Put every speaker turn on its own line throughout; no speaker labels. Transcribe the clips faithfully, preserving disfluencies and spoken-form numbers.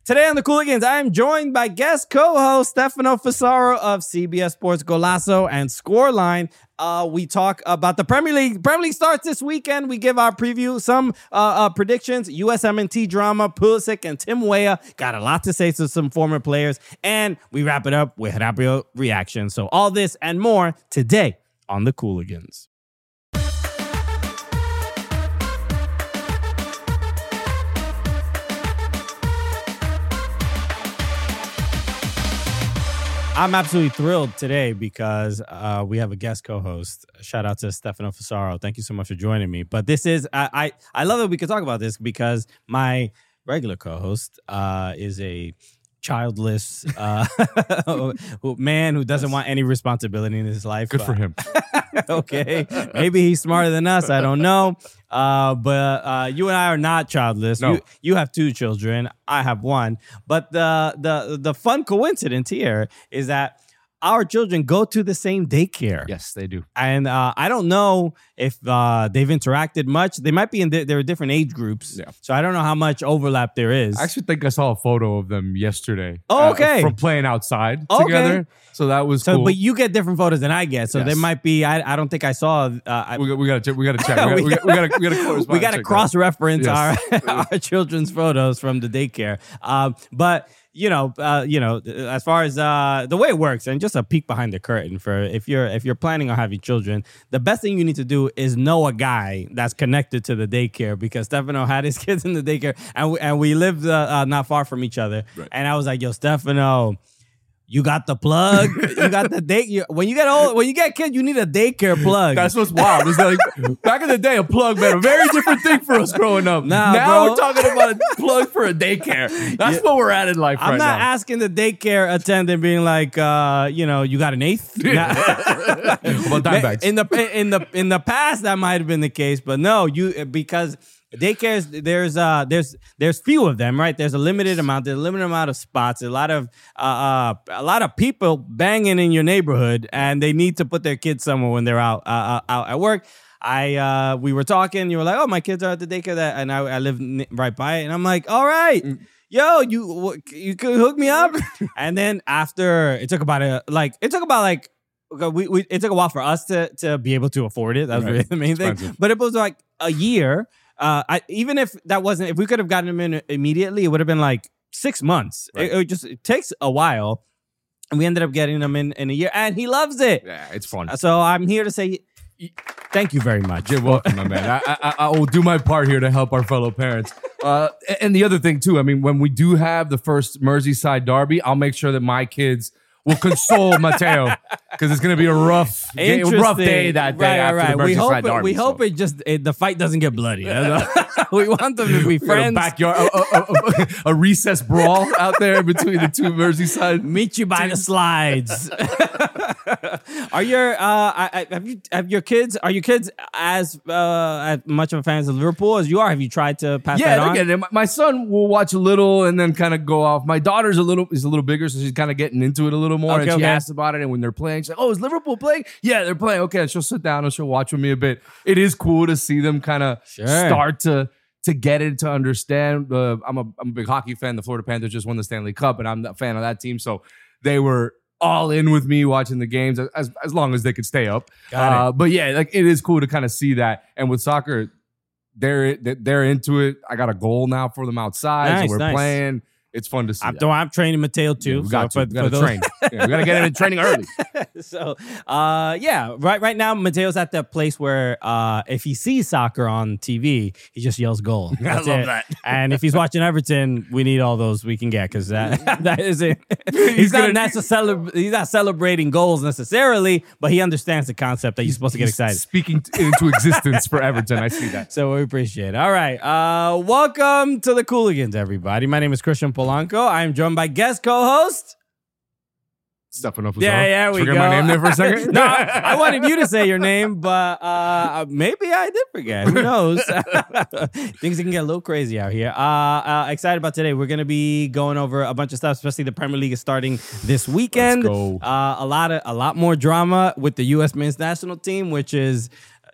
Today on the Cooligans, I am joined by guest co-host Stefano Fasaro of C B S Sports Golazo and Scoreline. Uh, we talk about the Premier League. Premier League starts this weekend. We give our preview, some uh, uh, predictions, U S M N T drama, Pulisic and Tim Weah. Got a lot to say to some former players. And we wrap it up with Rapio reaction. So all this and more today on the Cooligans. I'm absolutely thrilled today because uh, we have a guest co-host. Shout out to Stefano Fasaro. Thank you so much for joining me. But this is, I I, I love that we can talk about this because my regular co-host uh, is a childless uh, man who doesn't want any responsibility in his life.
Good for him.
Okay. Maybe he's smarter than us. I don't know. Uh, but uh, you and I are not childless.
No.
You, you have two children. I have one. But the the the fun coincidence here is that our children go to the same daycare.
Yes, they do.
And uh, I don't know if uh, they've interacted much. They might be in, there are different age groups.
Yeah.
So I don't know how much overlap there is.
I actually think I saw a photo of them yesterday.
Oh, okay.
Uh, from playing outside
Okay.
together. So that was
so,
cool.
but you get different photos than I get. So
Yes.
there might be, I, I don't think I saw. Uh, I,
we, we got to we got to check. We got we got we got to we got to
we got to cross-reference
Yes.
our our children's photos from the daycare. Um, but you know, uh, you know, as far as uh, the way it works, and just a peek behind the curtain for if you're if you're planning on having children, the best thing you need to do is know a guy that's connected to the daycare because Stefano had his kids in the daycare, and we, and we lived uh, uh, not far from each other.
Right.
And I was like, "Yo, Stefano, you got the plug. You got the day. You, when you get old, when you get kids, you need a daycare plug."
That's what's wild. It's like back in the day, a plug meant a very different thing for us growing up.
Nah,
now
bro.
we're talking about a plug for a daycare. That's
Yeah.
what we're at in life
I'm
right
not
now.
asking the daycare attendant being like, uh, you know, you got an eighth. Nah.
About dime bags.
in the in the in the past, that might have been the case, but no, you because daycares there's uh there's there's few of them, right? There's a limited amount. There's a limited amount of spots. A lot of uh, uh a lot of people banging in your neighborhood, and they need to put their kids somewhere when they're out uh, out at work. I uh we were talking. You were like, "Oh, my kids are at the daycare," that, and I I live n- right by it, and I'm like, "All right." Yo, you you could hook me up, and then after it took about a like it took about like we, we it took a while for us to to be able to afford it. That was
Right.
really the main
Expensive.
thing. But it was like a year. Uh, I, even if that wasn't, if we could have gotten him in immediately, it would have been like six months.
Right.
It, it just it takes a while, and we ended up getting him in in a year, and he loves it.
Yeah, it's fun.
So I'm here to say thank you very much.
You're welcome, my man. I, I, I will do my part here to help our fellow parents. Uh, and the other thing, too, I mean, when we do have the first Merseyside derby, I'll make sure that my kids will console Mateo because it's going to be a rough, day, rough day that day
right,
after
right,
the
right. We
Merseyside
hope it,
derby.
we hope
so.
it just it, the fight doesn't get bloody. We want them to be
We got a
friends.
backyard, a, a, a, a recess brawl out there between the two Merseyside.
Meet you by the slides. Are your uh, I, I, have you have your kids? Are your kids as uh, as much of a fans of Liverpool as you are? Have you tried to pass
Yeah,
that on?
again, my, my son will watch a little and then kind of go off. My daughter's a little is a little bigger, so she's kind of getting into it a little more.
Okay,
and she
okay.
asks about it, and when they're playing, she's like, "Oh, is Liverpool playing? Yeah, they're playing. Okay," and she'll sit down and she'll watch with me a bit. It is cool to see them kind of
Sure.
start to to get it to understand. Uh, I'm a I'm a big hockey fan. The Florida Panthers just won the Stanley Cup, and I'm a fan of that team, so they were all in with me watching the games as as long as they could stay up.
Got it.
Uh, but yeah, like it is cool to kind of see that. And with soccer, they're they're into it. I got a goal now for them outside,
Nice,
so we're
nice.
playing. It's fun to see.
I'm,
that.
I'm training Mateo too.
Yeah, we got
so
to.
for-
We got
for
to
those-
train. Yeah, we got to get him in training early.
so uh yeah right right now Mateo's at the place where uh if he sees soccer on T V he just yells goal. That's
love
it.
that.
And if he's watching Everton, we need all those we can get because that that is it. He's, not
gonna-
necessarily he's not celebrating goals necessarily, but he understands the concept that you're supposed to get
He's
excited.
Speaking t- into existence for Everton. I see that.
So we appreciate it. All right. Uh, welcome to the Cooligans, everybody. My name is Christian Polanco. I am joined by guest co-host.
Stefano Fasaro.
Yeah, yeah, we
Forget
go.
my name there for a second.
No, I wanted you to say your name, but uh, maybe I did forget. Who knows? Things can get a little crazy out here. Uh, uh, excited about today. We're going to be going over a bunch of stuff, especially the Premier League is starting this weekend.
Let's go.
Uh, a lot of a lot more drama with the U S men's national team, which is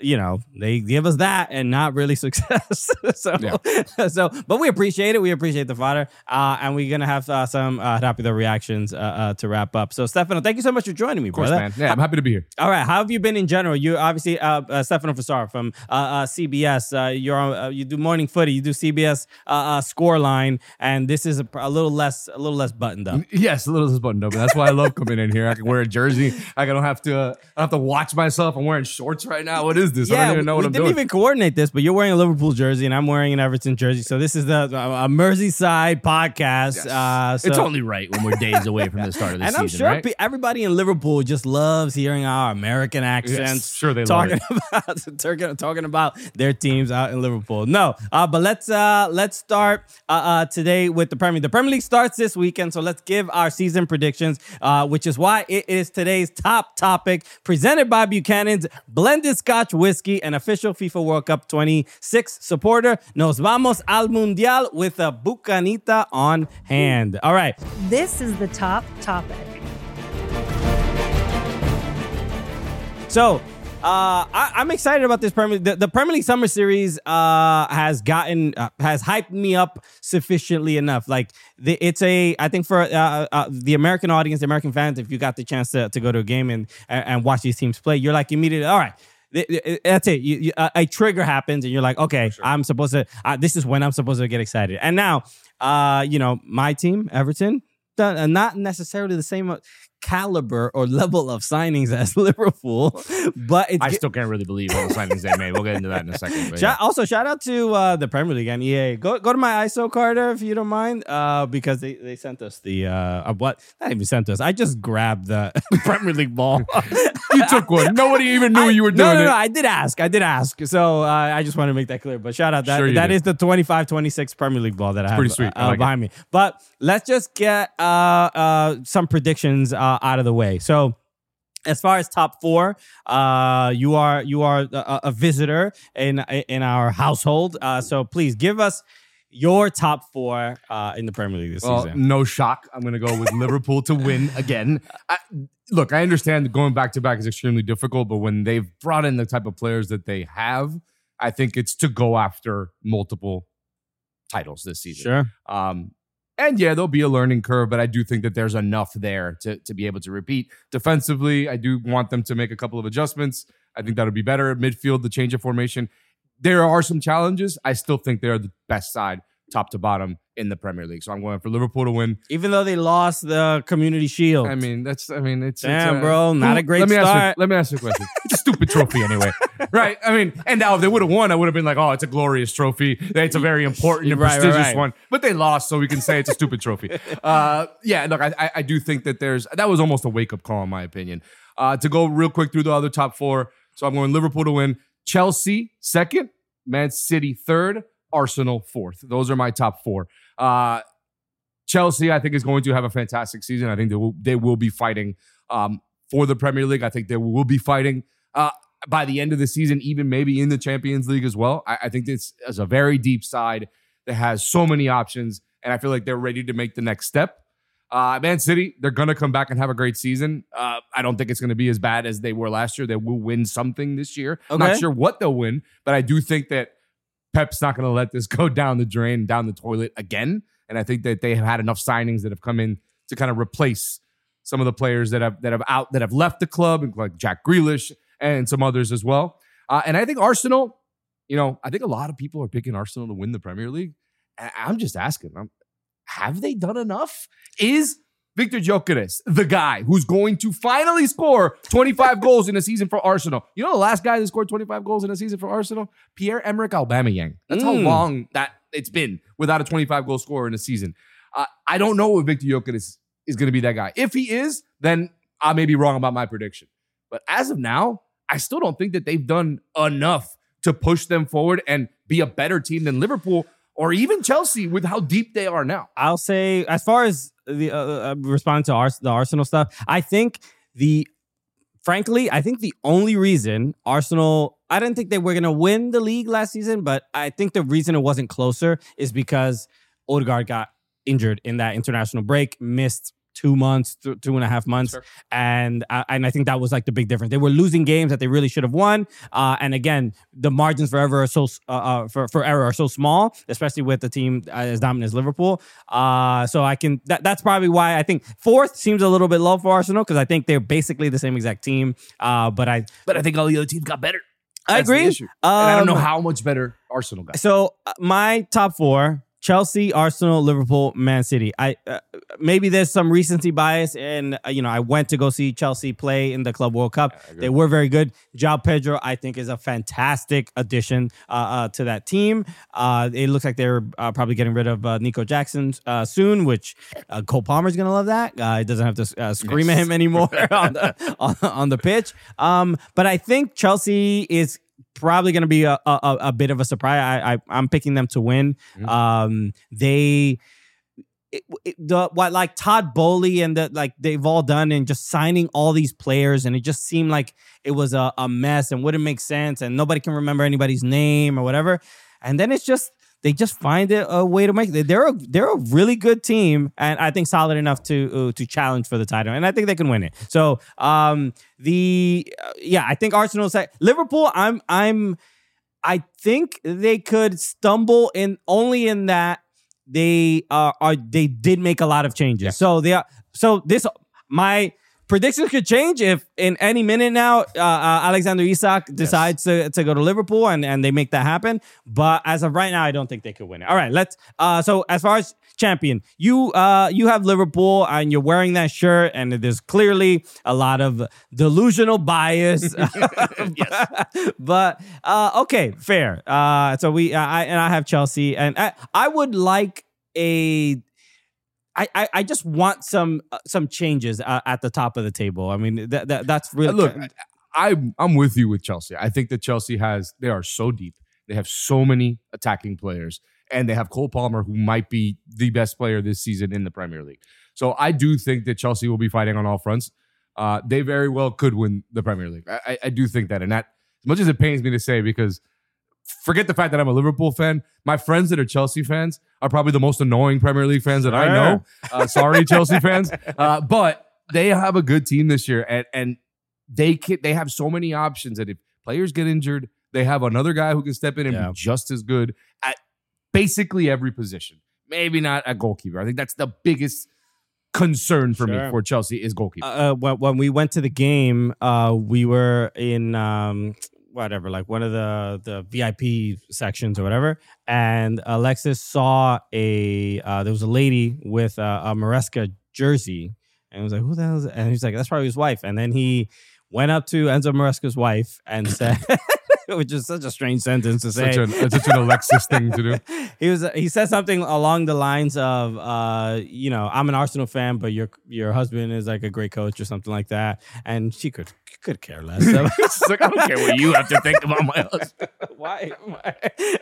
you know, they give us that and not really success. so, yeah. so, but we appreciate it. We appreciate the fodder. Uh, and we're going to have uh, some uh, Rápido reactions uh, uh, to wrap up. So, Stefano, thank you so much for joining me,
of course,
brother.
man. Yeah, I'm happy to be here.
All right. How have you been in general? You obviously, uh, uh, Stefano Fassar from uh, uh, C B S. Uh, you're on, uh, you do morning footy. You do C B S uh, uh, Scoreline. And this is a, a little less, a little less buttoned up.
Yes, a little less buttoned up. And that's why I love coming in here. I can wear a jersey. I don't have to, uh, I don't have to watch myself. I'm wearing shorts right now. What is this?
Yeah,
I don't even know what
we
I'm
didn't
doing.
even coordinate this, but you're wearing a Liverpool jersey and I'm wearing an Everton jersey. So this is the a Merseyside podcast.
Yes.
Uh, so,
it's only right when we're days away from the start of the
and
season,
I'm sure
right?
pe- everybody in Liverpool just loves hearing our American accents.
Yes, sure they
talking
love
about talking, talking about their teams out in Liverpool. No, uh, but let's uh, let's start uh, uh, today with the Premier League. The Premier League starts this weekend, so let's give our season predictions, uh, which is why it is today's top topic, presented by Buchanan's Blended Scotch Whiskey, an official FIFA World Cup twenty-six supporter. Nos vamos al Mundial with a Bucanita on hand. All right.
This is the top topic.
So, uh, I, I'm excited about this Premier. The, the Premier League Summer Series uh, has gotten uh, has hyped me up sufficiently enough. Like the, it's a, I think for uh, uh, the American audience, the American fans, if you got the chance to, to go to a game and and watch these teams play, you're like immediately, all right. That's it. You, you, a, a trigger happens, and you're like, okay, sure. I'm supposed to. Uh, this is when I'm supposed to get excited. And now, uh, you know, my team, Everton, uh, not necessarily the same caliber or level of signings as Liverpool, but it's,
I still can't really believe all the signings they made. We'll get into that in a second. But
shout,
yeah.
Also, shout out to uh, the Premier League and E A. Go go to my I S O, Carter, if you don't mind, uh, because they, they sent us the uh, uh, what? Not even sent us. I just grabbed the Premier League ball.
You took one. Nobody even knew
I,
you were doing
no, no,
it.
No, I did ask. I did ask. So uh, I just want to make that clear. But shout out. That
Sure
that
did.
is the twenty-five twenty-six Premier League ball that I have
pretty sweet.
Uh,
I like
behind me. But let's just get uh, uh, some predictions uh, out of the way. So as far as top four, uh, you are you are a, a visitor in in our household. Uh, so please give us your top four uh, in the Premier League this
well,
season.
No shock. I'm going to go with Liverpool to win again. I, look, I understand that going back to back is extremely difficult, but when they've brought in the type of players that they have, I think it's to go after multiple titles this season.
Sure.
Um, and yeah, there'll be a learning curve, but I do think that there's enough there to, to be able to repeat. Defensively, I do want them to make a couple of adjustments. I think that'll be better. Midfield, the change of formation. There are some challenges. I still think they're the best side, top to bottom, in the Premier League. So I'm going for Liverpool to win.
Even though they lost the Community Shield.
I mean, that's, I mean, it's,
Damn,
it's, uh,
bro, not a great
let me
start.
Ask you, let me ask you a question. It's a stupid trophy anyway, right? I mean, and now if they would have won, I would have been like, oh, it's a glorious trophy. It's a very important and
Right, right,
prestigious
right.
one. But they lost, so we can say it's a stupid trophy. Uh, yeah, look, I, I, I do think that there's, that was almost a wake-up call in my opinion. Uh, to go real quick through the other top four. So I'm going Liverpool to win. Chelsea, second. Man City, third. Arsenal, fourth. Those are my top four. Uh, Chelsea, I think, is going to have a fantastic season. I think they will, they will be fighting um, for the Premier League. I think they will be fighting uh, by the end of the season, even maybe in the Champions League as well. I, I think this is a very deep side that has so many options, and I feel like they're ready to make the next step. Uh, Man City, they're going to come back and have a great season. Uh, I don't think it's going to be as bad as they were last year. They will win something this year. I'm
Okay.
not sure what they'll win, but I do think that Pep's not going to let this go down the drain, down the toilet again. And I think that they have had enough signings that have come in to kind of replace some of the players that have that have out that have left the club, like Jack Grealish and some others as well. Uh, and I think Arsenal, you know, I think a lot of people are picking Arsenal to win the Premier League. And I'm just asking, I'm, have they done enough? Is Victor Gyökeres the guy who's going to finally score twenty-five goals in a season for Arsenal? You know the last guy that scored twenty-five goals in a season for Arsenal? Pierre-Emerick Aubameyang. That's how
Mm.
long that it's been without a twenty-five goal scorer in a season. Uh, I don't know if Victor Gyökeres is, is going to be that guy. If he is, then I may be wrong about my prediction. But as of now, I still don't think that they've done enough to push them forward and be a better team than Liverpool or even Chelsea with how deep they are now.
I'll say, as far as the uh, uh, responding to Ars- the Arsenal stuff, I think the, frankly, I think the only reason Arsenal, I didn't think they were going to win the league last season, but I think the reason it wasn't closer is because Odegaard got injured in that international break, missed two months, th- two and a half months,
Sure.
and uh, and I think that was like the big difference. They were losing games that they really should have won, uh, and again, the margins for error are so uh, uh, for for error are so small, especially with the team as dominant as Liverpool. Uh, so I can that, that's probably why I think fourth seems a little bit low for Arsenal because I think they're basically the same exact team. Uh, but I
But I think all the other teams got better.
I
That's the
agree.
issue. And I don't know
Um,
how much better Arsenal got.
So uh, my top four: Chelsea, Arsenal, Liverpool, Man City. I uh, maybe there's some recency bias, and uh, you know I went to go see Chelsea play in the Club World Cup. They were very good. João Pedro, I think, is a fantastic addition uh, uh, to that team. Uh, it looks like they're uh, probably getting rid of uh, Nico Jackson uh, soon, which uh, Cole Palmer's gonna love that. Uh, he doesn't have to uh, scream
Yes.
at him anymore on the on, on the pitch. Um, but I think Chelsea is probably going to be a, a a bit of a surprise. I, I I'm picking them to win.
Mm-hmm.
Um, they it, it, the what like Todd Bowley and the like they've all done and just signing all these players, and it just seemed like it was a, a mess and wouldn't make sense, and nobody can remember anybody's name or whatever. And then it's just they just find it a way to make it. They're a they're a really good team, and I think solid enough to uh, to challenge for the title, and I think they can win it. So um, the uh, yeah, I think Arsenal. Liverpool. I'm I'm I think they could stumble in only in that they uh, are they did make a lot of changes.
Yeah.
So they are so this my. Predictions could change if in any minute now uh, uh, Alexander Isak decides to, to go to Liverpool and, and they make that happen. But as of right now, I don't think they could win it. All right, let's. Uh, so as far as champion, you uh, you have Liverpool and you're wearing that shirt, and there's clearly a lot of delusional bias.
Yes.
But uh, okay, fair. Uh, so we uh, I and I have Chelsea, and I, I would like a. I, I, I just want some uh, some changes uh, at the top of the table. I mean, that, that that's really
Look, I I'm with you with Chelsea. I think that Chelsea has they are so deep. They have so many attacking players, and they have Cole Palmer, who might be the best player this season in the Premier League. So I do think that Chelsea will be fighting on all fronts. Uh, they very well could win the Premier League. I, I, I do think that, and that as much as it pains me to say, because forget the fact that I'm a Liverpool fan, my friends that are Chelsea fans are probably the most annoying Premier League fans that I know. Uh, sorry, Chelsea fans. Uh, but they have a good team this year, and, and they can, they have so many options that if players get injured, they have another guy who can step in and
Yeah.
be just as good at basically every position. Maybe not a goalkeeper. I think that's the biggest concern for
Sure.
me for Chelsea is goalkeeper.
uh, when, when we went to the game, uh, we were in um, whatever, like one of the the V I P sections or whatever, and Alexis saw a uh, there was a lady with a, a Maresca jersey, and was like, "Who the hell is it?" And he's like, "That's probably his wife." And then he went up to Enzo Maresca's wife and said. Which is such a strange sentence to say.
Such an, such an Alexis thing to do.
He was he said something along the lines of, uh, you know, I'm an Arsenal fan, but your your husband is like a great coach or something like that, and she could could care less.
She's like, I don't care what you have to think about my husband.
Why? Why?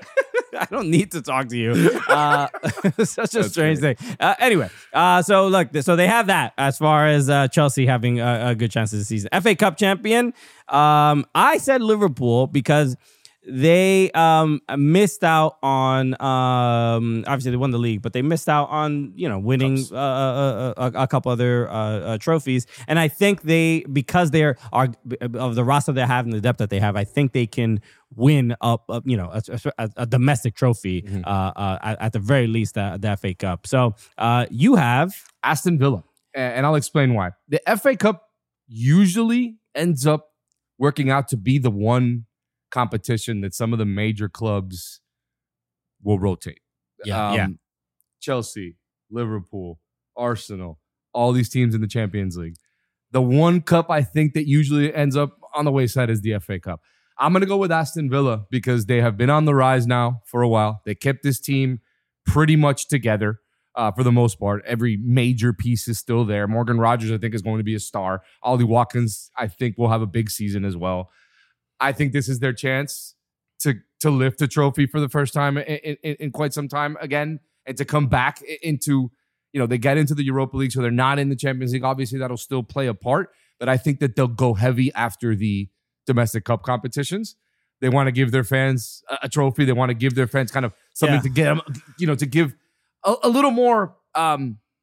I don't need to talk to you. Uh, such a
That's
strange thing. Uh, anyway, uh, so look, so they have that as far as uh, Chelsea having a, a good chance this season. F A Cup champion. Um, I said Liverpool because they um, missed out on. Um, obviously, they won the league, but they missed out on you know winning uh, uh, uh, a, a couple other uh, uh, trophies. And I think they because they are of the roster they have and the depth that they have, I think they can win up, up you know, a, a, a domestic trophy, mm-hmm. uh, uh, at, at the very least, uh, the F A Cup. So uh, you have
Aston Villa, and I'll explain why. The F A Cup usually ends up working out to be the one competition that some of the major clubs will rotate.
Yeah,
um,
yeah.
Chelsea, Liverpool, Arsenal, all these teams in the Champions League. The one cup I think that usually ends up on the wayside is the F A Cup. I'm going to go with Aston Villa because they have been on the rise now for a while. They kept this team pretty much together uh, for the most part. Every major piece is still there. Morgan Rogers, I think, is going to be a star. Ollie Watkins, I think, will have a big season as well. I think this is their chance to to lift a trophy for the first time in, in, in quite some time again, and to come back into, you know, they get into the Europa League, so they're not in the Champions League. Obviously, that'll still play a part, but I think that they'll go heavy after the domestic cup competitions. They want to give their fans a, a trophy. They want to give their fans kind of something
Yeah.
to get them, you know, to give a, a little more um,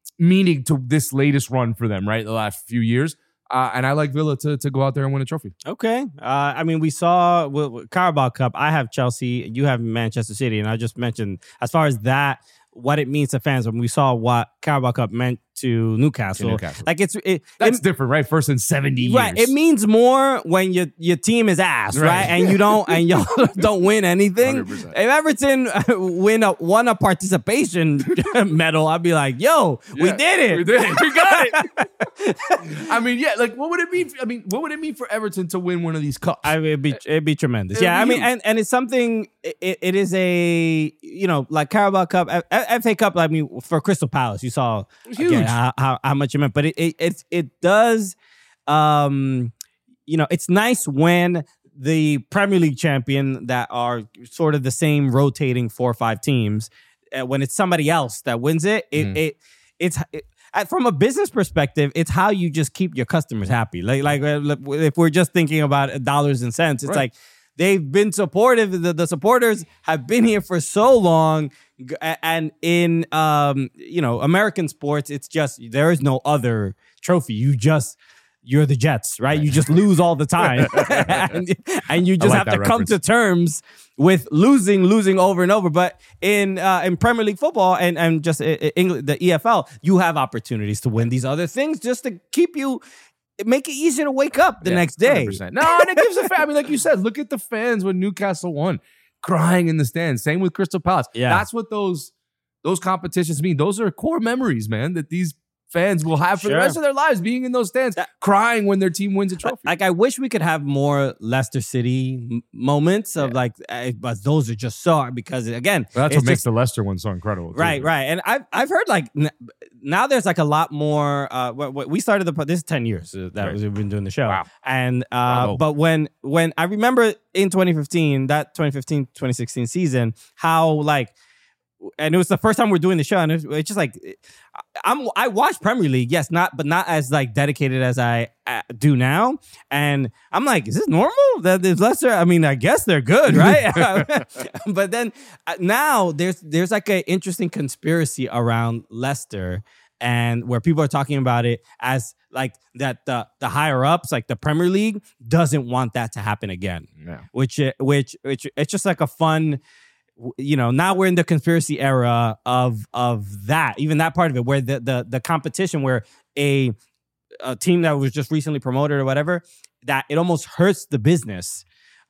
meaning to this latest run for them, right? The last few years. Uh, and I like Villa to, to go out there and win a trophy.
Okay. Uh, I mean, we saw with, with Carabao Cup, I have Chelsea, you have Manchester City. And I just mentioned, as far as that, what it means to fans, when we saw what Carabao Cup meant to Newcastle.
To Newcastle.
Like it's it,
That's
it,
different, right? First in seventy years.
Right. It means more when your your team is ass, right?
Right.
And you don't and y'all don't win anything.
one hundred percent.
If Everton win a won a participation medal, I'd be like, yo, we
Yeah,
did it.
We did it. We got it. I mean, yeah, like what would it mean? I mean, what would it mean for Everton to win one of these cups?
I mean, it'd be it'd be tremendous.
It'd
yeah,
be
I mean,
huge.
and, and it's something. It, it is a you know like Carabao Cup, F- F A Cup. I mean, for Crystal Palace, you saw
Huge.
again, how, how how much it meant, but it it it, it does. Um, you know, it's nice when the Premier League champion that are sort of the same rotating four or five teams, uh, when it's somebody else that wins it, it
Mm.
it it's. It, uh, from a business perspective, it's how you just keep your customers happy. Like, like uh, if we're just thinking about dollars and cents, it's
Right.
like they've been supportive. The, the supporters have been here for so long, g- a- and in um, you know American sports, it's just there is no other trophy. You just you're the Jets, right? You just lose all the time, and, and you just
like
have to
that
come
reference.
to terms with losing, losing over and over. But in uh, in Premier League football and and just uh, England, the E F L, you have opportunities to win these other things just to keep you. Make it easier to wake up the
Yeah,
next day.
one hundred percent. No, and it gives a fan. I mean, like you said, look at the fans when Newcastle won, crying in the stands. Same with Crystal Palace.
Yeah.
That's what those those competitions mean. Those are core memories, man, that these fans will have for
Sure.
the rest of their lives, being in those stands,
That-
crying when their team wins a trophy.
Like I wish we could have more Leicester City m- moments of
Yeah.
like, uh, but those are just so because again,
Well, that's
it's
what makes
just-
the Leicester one so incredible. too.
right, right. And I've I've heard like n- now there's like a lot more. Uh, wh- wh- we started the po- this is ten years uh, that
Right.
was, we've been doing the show,
Wow.
and uh,
Bravo.
but when when I remember in twenty fifteen that twenty fifteen twenty sixteen season how like. And it was the first time we're doing the show, and it's it's just like I'm. I watch Premier League, yes, not, but not as like dedicated as I uh, do now. And I'm like, is this normal? That is Leicester. I mean, I guess they're good, right? But then uh, now there's there's like an interesting conspiracy around Leicester, and where people are talking about it as like that the the higher ups, like the Premier League, doesn't want that to happen again.
Yeah.
Which which which it's just like a fun. You know, now we're in the conspiracy era of of that, even that part of it, where the the the competition, where a a team that was just recently promoted or whatever, that it almost hurts the business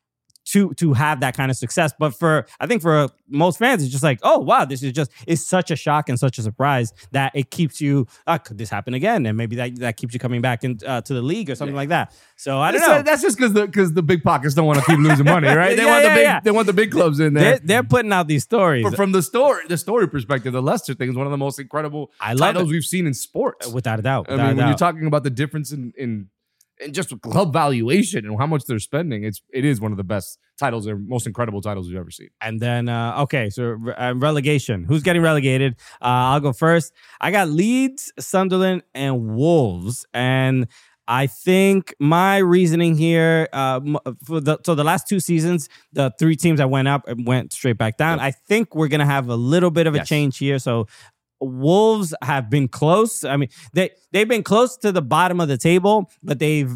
to to have that kind of success. But for I think for most fans, it's just like, oh wow, this is just it's such a shock and such a surprise that it keeps you. Uh, could this happen again? And maybe that that keeps you coming back in, uh, to the league or something like that. So I don't
That's,
know.
that's just because the because the big pockets don't want to keep losing money, right? They
Yeah,
want
yeah,
the big
yeah.
they want the big clubs in
They're
there.
they're putting out these stories.
But from the story, the story perspective, the Leicester thing is one of the most incredible
I love
titles
it.
we've seen in sports.
Without a doubt.
I
without
mean,
a
when you're
doubt.
talking about the difference in in in just club valuation and how much they're spending, it's it is one of the best titles or most incredible titles we've ever seen.
And then, uh, okay, so uh, relegation. Who's getting relegated? Uh, I'll go first. I got Leeds, Sunderland, and Wolves. And I think my reasoning here, uh, m- for the so the last two seasons, the three teams that went up and went straight back down. I think we're gonna have a little bit of a
Yes.
change here. So Wolves have been close. I mean, they they've been close to the bottom of the table, but they've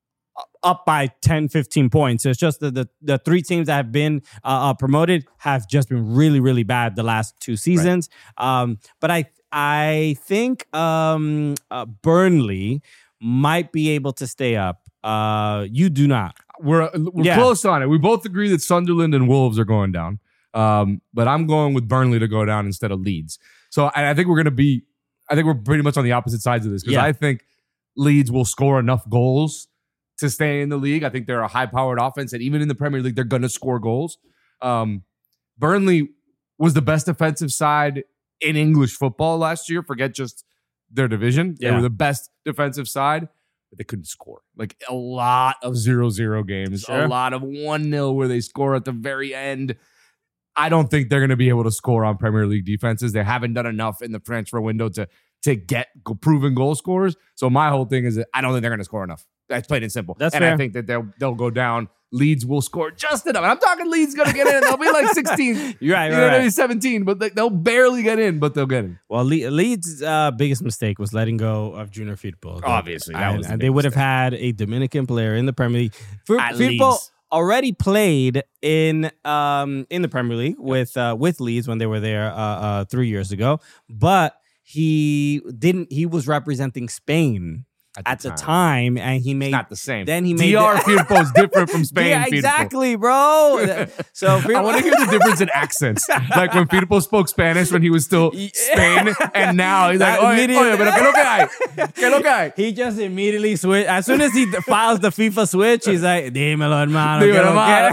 up by ten, fifteen points. It's just the, the, the three teams that have been uh, uh, promoted have just been really, really bad the last two seasons. Um, but I I think um, uh, Burnley might be able to stay up. Uh, you do not.
We're we're
Yeah.
close on it. We both agree that Sunderland and Wolves are going down, um, but I'm going with Burnley to go down instead of Leeds. So I, I think we're going to be. I think we're pretty much on the opposite sides of this because
Yeah.
I think Leeds will score enough goals to stay in the league. I think they're a high-powered offense, and even in the Premier League, they're going to score goals. Um, Burnley was the best defensive side in English football last year. Forget just their division. They
Yeah.
were the best defensive side, but they couldn't score. Like a lot of zero zero games,
Sure.
a lot of one nil where they score at the very end. I don't think they're going to be able to score on Premier League defenses. They haven't done enough in the transfer window to to get go- proven goal scorers. So my whole thing is that I don't think they're going to score enough. That's plain and simple.
That's
and
fair.
I think that they'll they'll go down. Leeds will score just enough. And I'm talking Leeds going to get in. They'll be like sixteen.
You're right,
you
right,
know,
right.
maybe seventeen, but they, they'll barely get in, but they'll get in.
Well, Le- Leeds' uh, biggest mistake was letting go of Junior Firpo.
Obviously, that
and,
was the
and
big
they would have
mistake.
had a Dominican player in the Premier League. Fir-
At
Firpo
Leeds.
already played in um, in the Premier League with uh, with Leeds when they were there uh, uh, three years ago, but he didn't. He was representing Spain
At the
at the
time.
time, and he made
Not the same.
Then he made
D R
the-
Firpo is different from Spain
yeah,
Firpo.
exactly, bro. So
I want to hear the difference in accents. Like when Firpo spoke Spanish when he was still Spain, and now he's like,
That
oye,
immediate-
oye, pero ¿qué lo que hay? ¿Qué lo que hay?
He just immediately switch. As soon as he files the FIFA switch, he's like, "Dímelo, hermano."
Dímelo,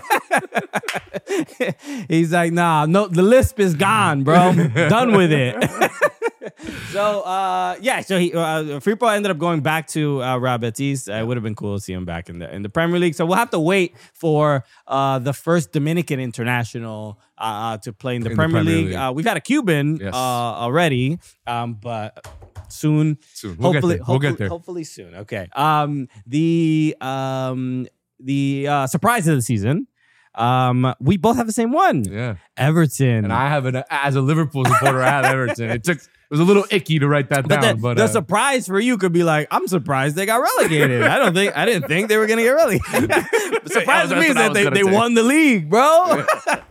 ¿qué lo que-" He's like, "Nah, no, the lisp is gone, bro. I'm done with it." So, uh, yeah, so he uh, Firpo ended up going back to uh, Real Betis. Uh, it would have been cool to see him back in the in the Premier League. So we'll have to wait for uh, the first Dominican international uh, to play in the,
In the
Premier,
Premier
League.
League.
Uh, we've had a Cuban
Yes.
uh, already, um, but soon,
Soon. We'll get
hopefully,
there. We'll get
hopefully-
there.
hopefully soon. Okay. Um, the um, the uh, surprise of the season. Um, we both have the same one.
Yeah.
Everton.
And I have an, as a Liverpool supporter, I have Everton. It took, it was a little icky to write that
But
down.
the,
but
the
uh,
surprise for you could be like, I'm surprised they got relegated. I don't think I didn't think they were gonna get relegated. The surprise to
That's
me is
what I
that
was
they,
gonna
they
say.
won the league, bro.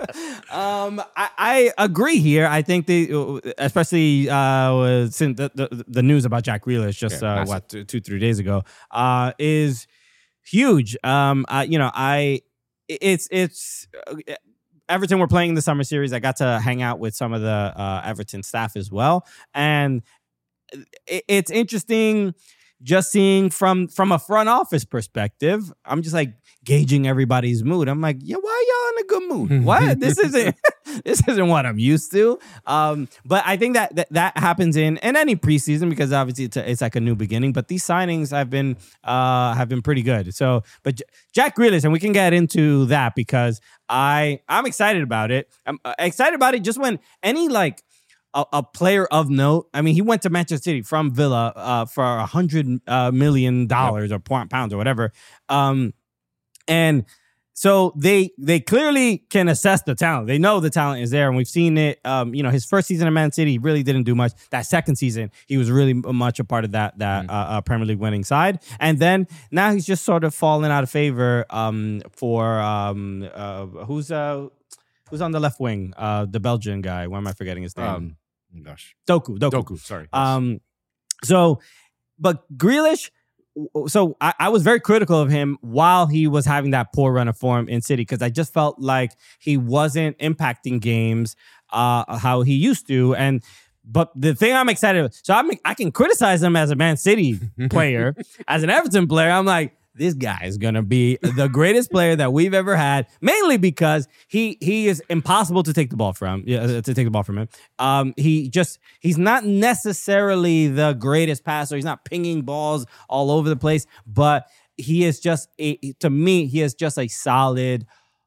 um, I, I agree here. I think they, especially uh, since the, the, the news about Jack Grealish just
Yeah,
uh,
massive.
what two, two three days ago uh, is huge. Um, I, you know, I it's it's. Uh, Everton were playing the summer series. I got to hang out with some of the uh, Everton staff as well, and it, it's interesting just seeing from from a front office perspective. I'm just like gauging everybody's mood. I'm like, yeah, why y'all in a good mood? What? This isn't this isn't what I'm used to. Um, but I think that, that that happens in in any preseason because obviously it's, a, it's like a new beginning. But these signings have been uh, have been pretty good. So, but J- Jack Grealish, and we can get into that because I I'm excited about it. I'm uh, excited about it just when any like. A, a player of note. I mean, he went to Manchester City from Villa uh, for a hundred uh, million dollars or pounds or whatever, um, and so they they clearly can assess the talent. They know the talent is there, and we've seen it. Um, you know, his first season at Man City, he really didn't do much. That second season, he was really much a part of that that uh, uh, Premier League winning side, and then now he's just sort of fallen out of favor um, for um, uh, who's uh, who's on the left wing, uh, the Belgian guy. Why am I forgetting his name?
um, gosh.
Doku, Doku.
Doku, sorry.
Um, so, but Grealish, so I, I was very critical of him while he was having that poor run of form in City because I just felt like he wasn't impacting games uh, how he used to. And but the thing I'm excited about, so I'm, I can criticize him as a Man City player, as an Everton player. I'm like, this guy is going to be the greatest player that we've ever had, mainly because he he is impossible to take the ball from, yeah, to take the ball from him. Um, he just, he's not necessarily the greatest passer. He's not pinging balls all over the place, but he is just, a, to me, he is just a solid,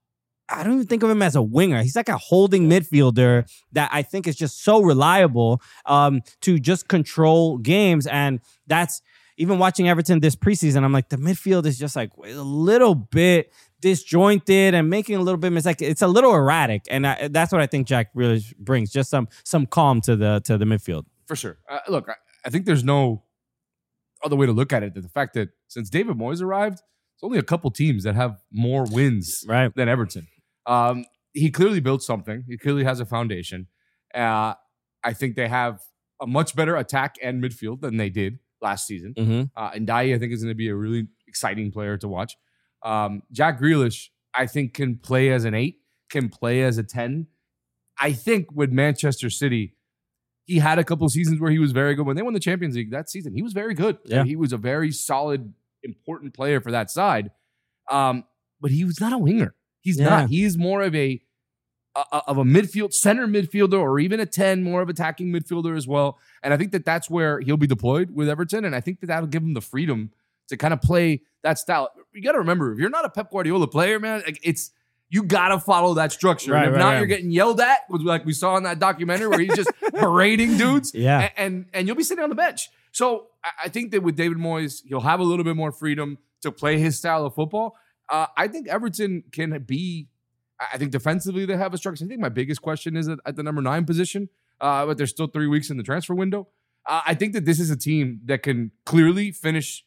I don't even think of him as a winger. He's like a holding midfielder that I think is just so reliable um, to just control games. And that's, even watching Everton this preseason, I'm like, the midfield is just like a little bit disjointed and making a little bit mistake. It's a little erratic, and I, that's what I think Jack really brings, just some some calm to the to the midfield.
For sure. Uh, look, I, I think there's no other way to look at it than the fact that since David Moyes arrived, there's only a couple teams that have more wins
Right.
than Everton. Um, he clearly built something. He clearly has a foundation. Uh, I think they have a much better attack and midfield than they did last season.
Mm-hmm.
Uh, and Ndiaye, I think, is going to be a really exciting player to watch. Um, Jack Grealish, I think, can play as an eight, can play as a ten. I think with Manchester City, he had a couple seasons where he was very good. When they won the Champions League that season, he was very good.
Yeah.
He was a very solid, important player for that side. Um, but he was not a winger. He's
Yeah.
not. He is more of a uh, of a midfield, center midfielder, or even a ten, more of attacking midfielder as well. And I think that that's where he'll be deployed with Everton. And I think that that'll give him the freedom to kind of play that style. You got to remember, if you're not a Pep Guardiola player, man, like it's you got to follow that structure.
Right,
and if
right,
not,
right.
you're getting yelled at, like we saw in that documentary where he's just berating dudes.
Yeah.
And, and and you'll be sitting on the bench. So I, I think that with David Moyes, he'll have a little bit more freedom to play his style of football. Uh, I think Everton can be. I think defensively they have a structure. I think my biggest question is at, at the number nine position, uh, but there's still three weeks in the transfer window. Uh, I think that this is a team that can clearly finish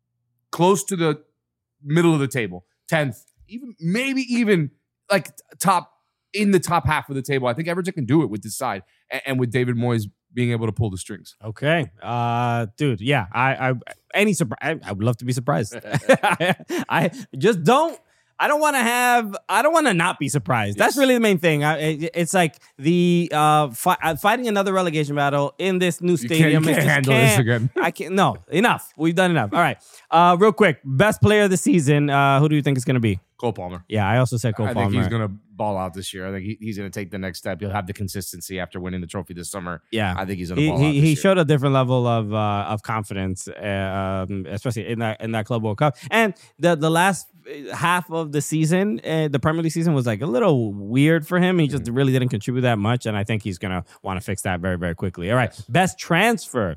close to the middle of the table, tenth, even maybe even like top in the top half of the table. I think Everton can do it with this side and, and with David Moyes being able to pull the strings.
Okay, uh, dude. Yeah, I, I any surprise. I, I would love to be surprised. I, I just don't. I don't want to have. I don't want to not be surprised. Yes. That's really the main thing. I, it, it's like the uh, fi- fighting another relegation battle in this new stadium.
You can't, you can't handle
can't,
this again.
I can't. No, enough. We've done enough. All right. Uh, real quick, best player of the season. Uh, who do you think it's going to be?
Cole Palmer.
Yeah, I also said Cole
I
Palmer.
I think he's going to ball out this year. I think he, he's going to take the next step. He'll have the consistency after winning the trophy this summer.
Yeah,
I think he's going to
he,
ball
he,
out this
He
year.
showed a different level of uh, of confidence, uh, um, especially in that in that Club World Cup. And the the last half of the season, uh, the Premier League season, was like a little weird for him. He just mm-hmm. really didn't contribute that much, and I think he's going to want to fix that very, very quickly. All right, yes. Best transfer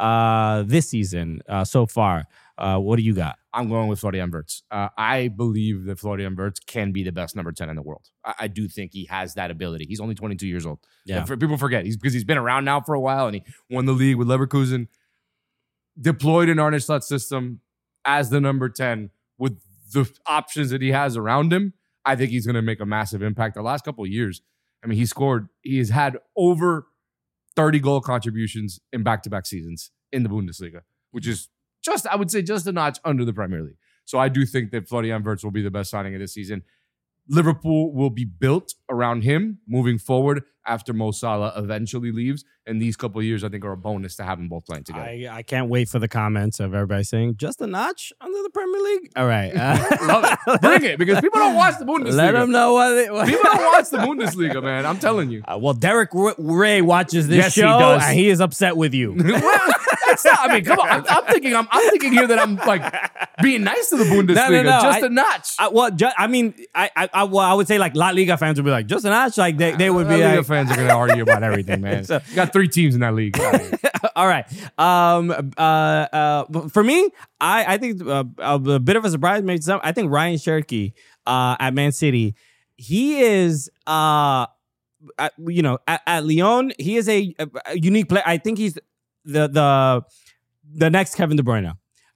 uh, this season uh, so far. Uh, what do you got?
I'm going with Florian Wirtz. Uh, I believe that Florian Wirtz can be the best number ten in the world. I, I do think he has that ability. He's only twenty-two years old.
Yeah,
for, people forget he's because he's been around now for a while and he won the league with Leverkusen. Deployed in Arne Slot's system as the number ten with the options that he has around him, I think he's going to make a massive impact. The last couple of years, I mean, he scored. He has had over thirty goal contributions in back-to-back seasons in the Bundesliga, which is just, I would say, just a notch under the Premier League. So I do think that Florian Wirtz will be the best signing of this season. Liverpool will be built around him moving forward after Mo Salah eventually leaves. And these couple of years, I think, are a bonus to have them both playing together.
I, I can't wait for the comments of everybody saying, just a notch under the Premier League? All right. Uh,
Love it. Bring it, because people don't watch the Bundesliga.
Let them know what, they, what
people don't watch the Bundesliga, man. I'm telling you.
Uh, well, Derek Ray watches this
yes,
show,
he does.
and he is upset with you.
Well, it's not, I mean, come on. I'm, I'm thinking I'm, I'm thinking here that I'm, like, being nice to the Bundesliga. No, no, no. Just I, a notch.
I, well, ju- I mean, I, I, I, well, I would say, like, La Liga fans would be like, just a notch? Like, they, they would
La
be
Liga
like...
fans are going to argue about everything, man. So, you got three teams in that league.
All right. Um. Uh. Uh. For me, I. I think uh, a bit of a surprise. Maybe some. I think Ryan Cherky, uh, at Man City, he is. Uh. At, you know, at, at Lyon, he is a, a unique player. I think he's the the the next Kevin De Bruyne.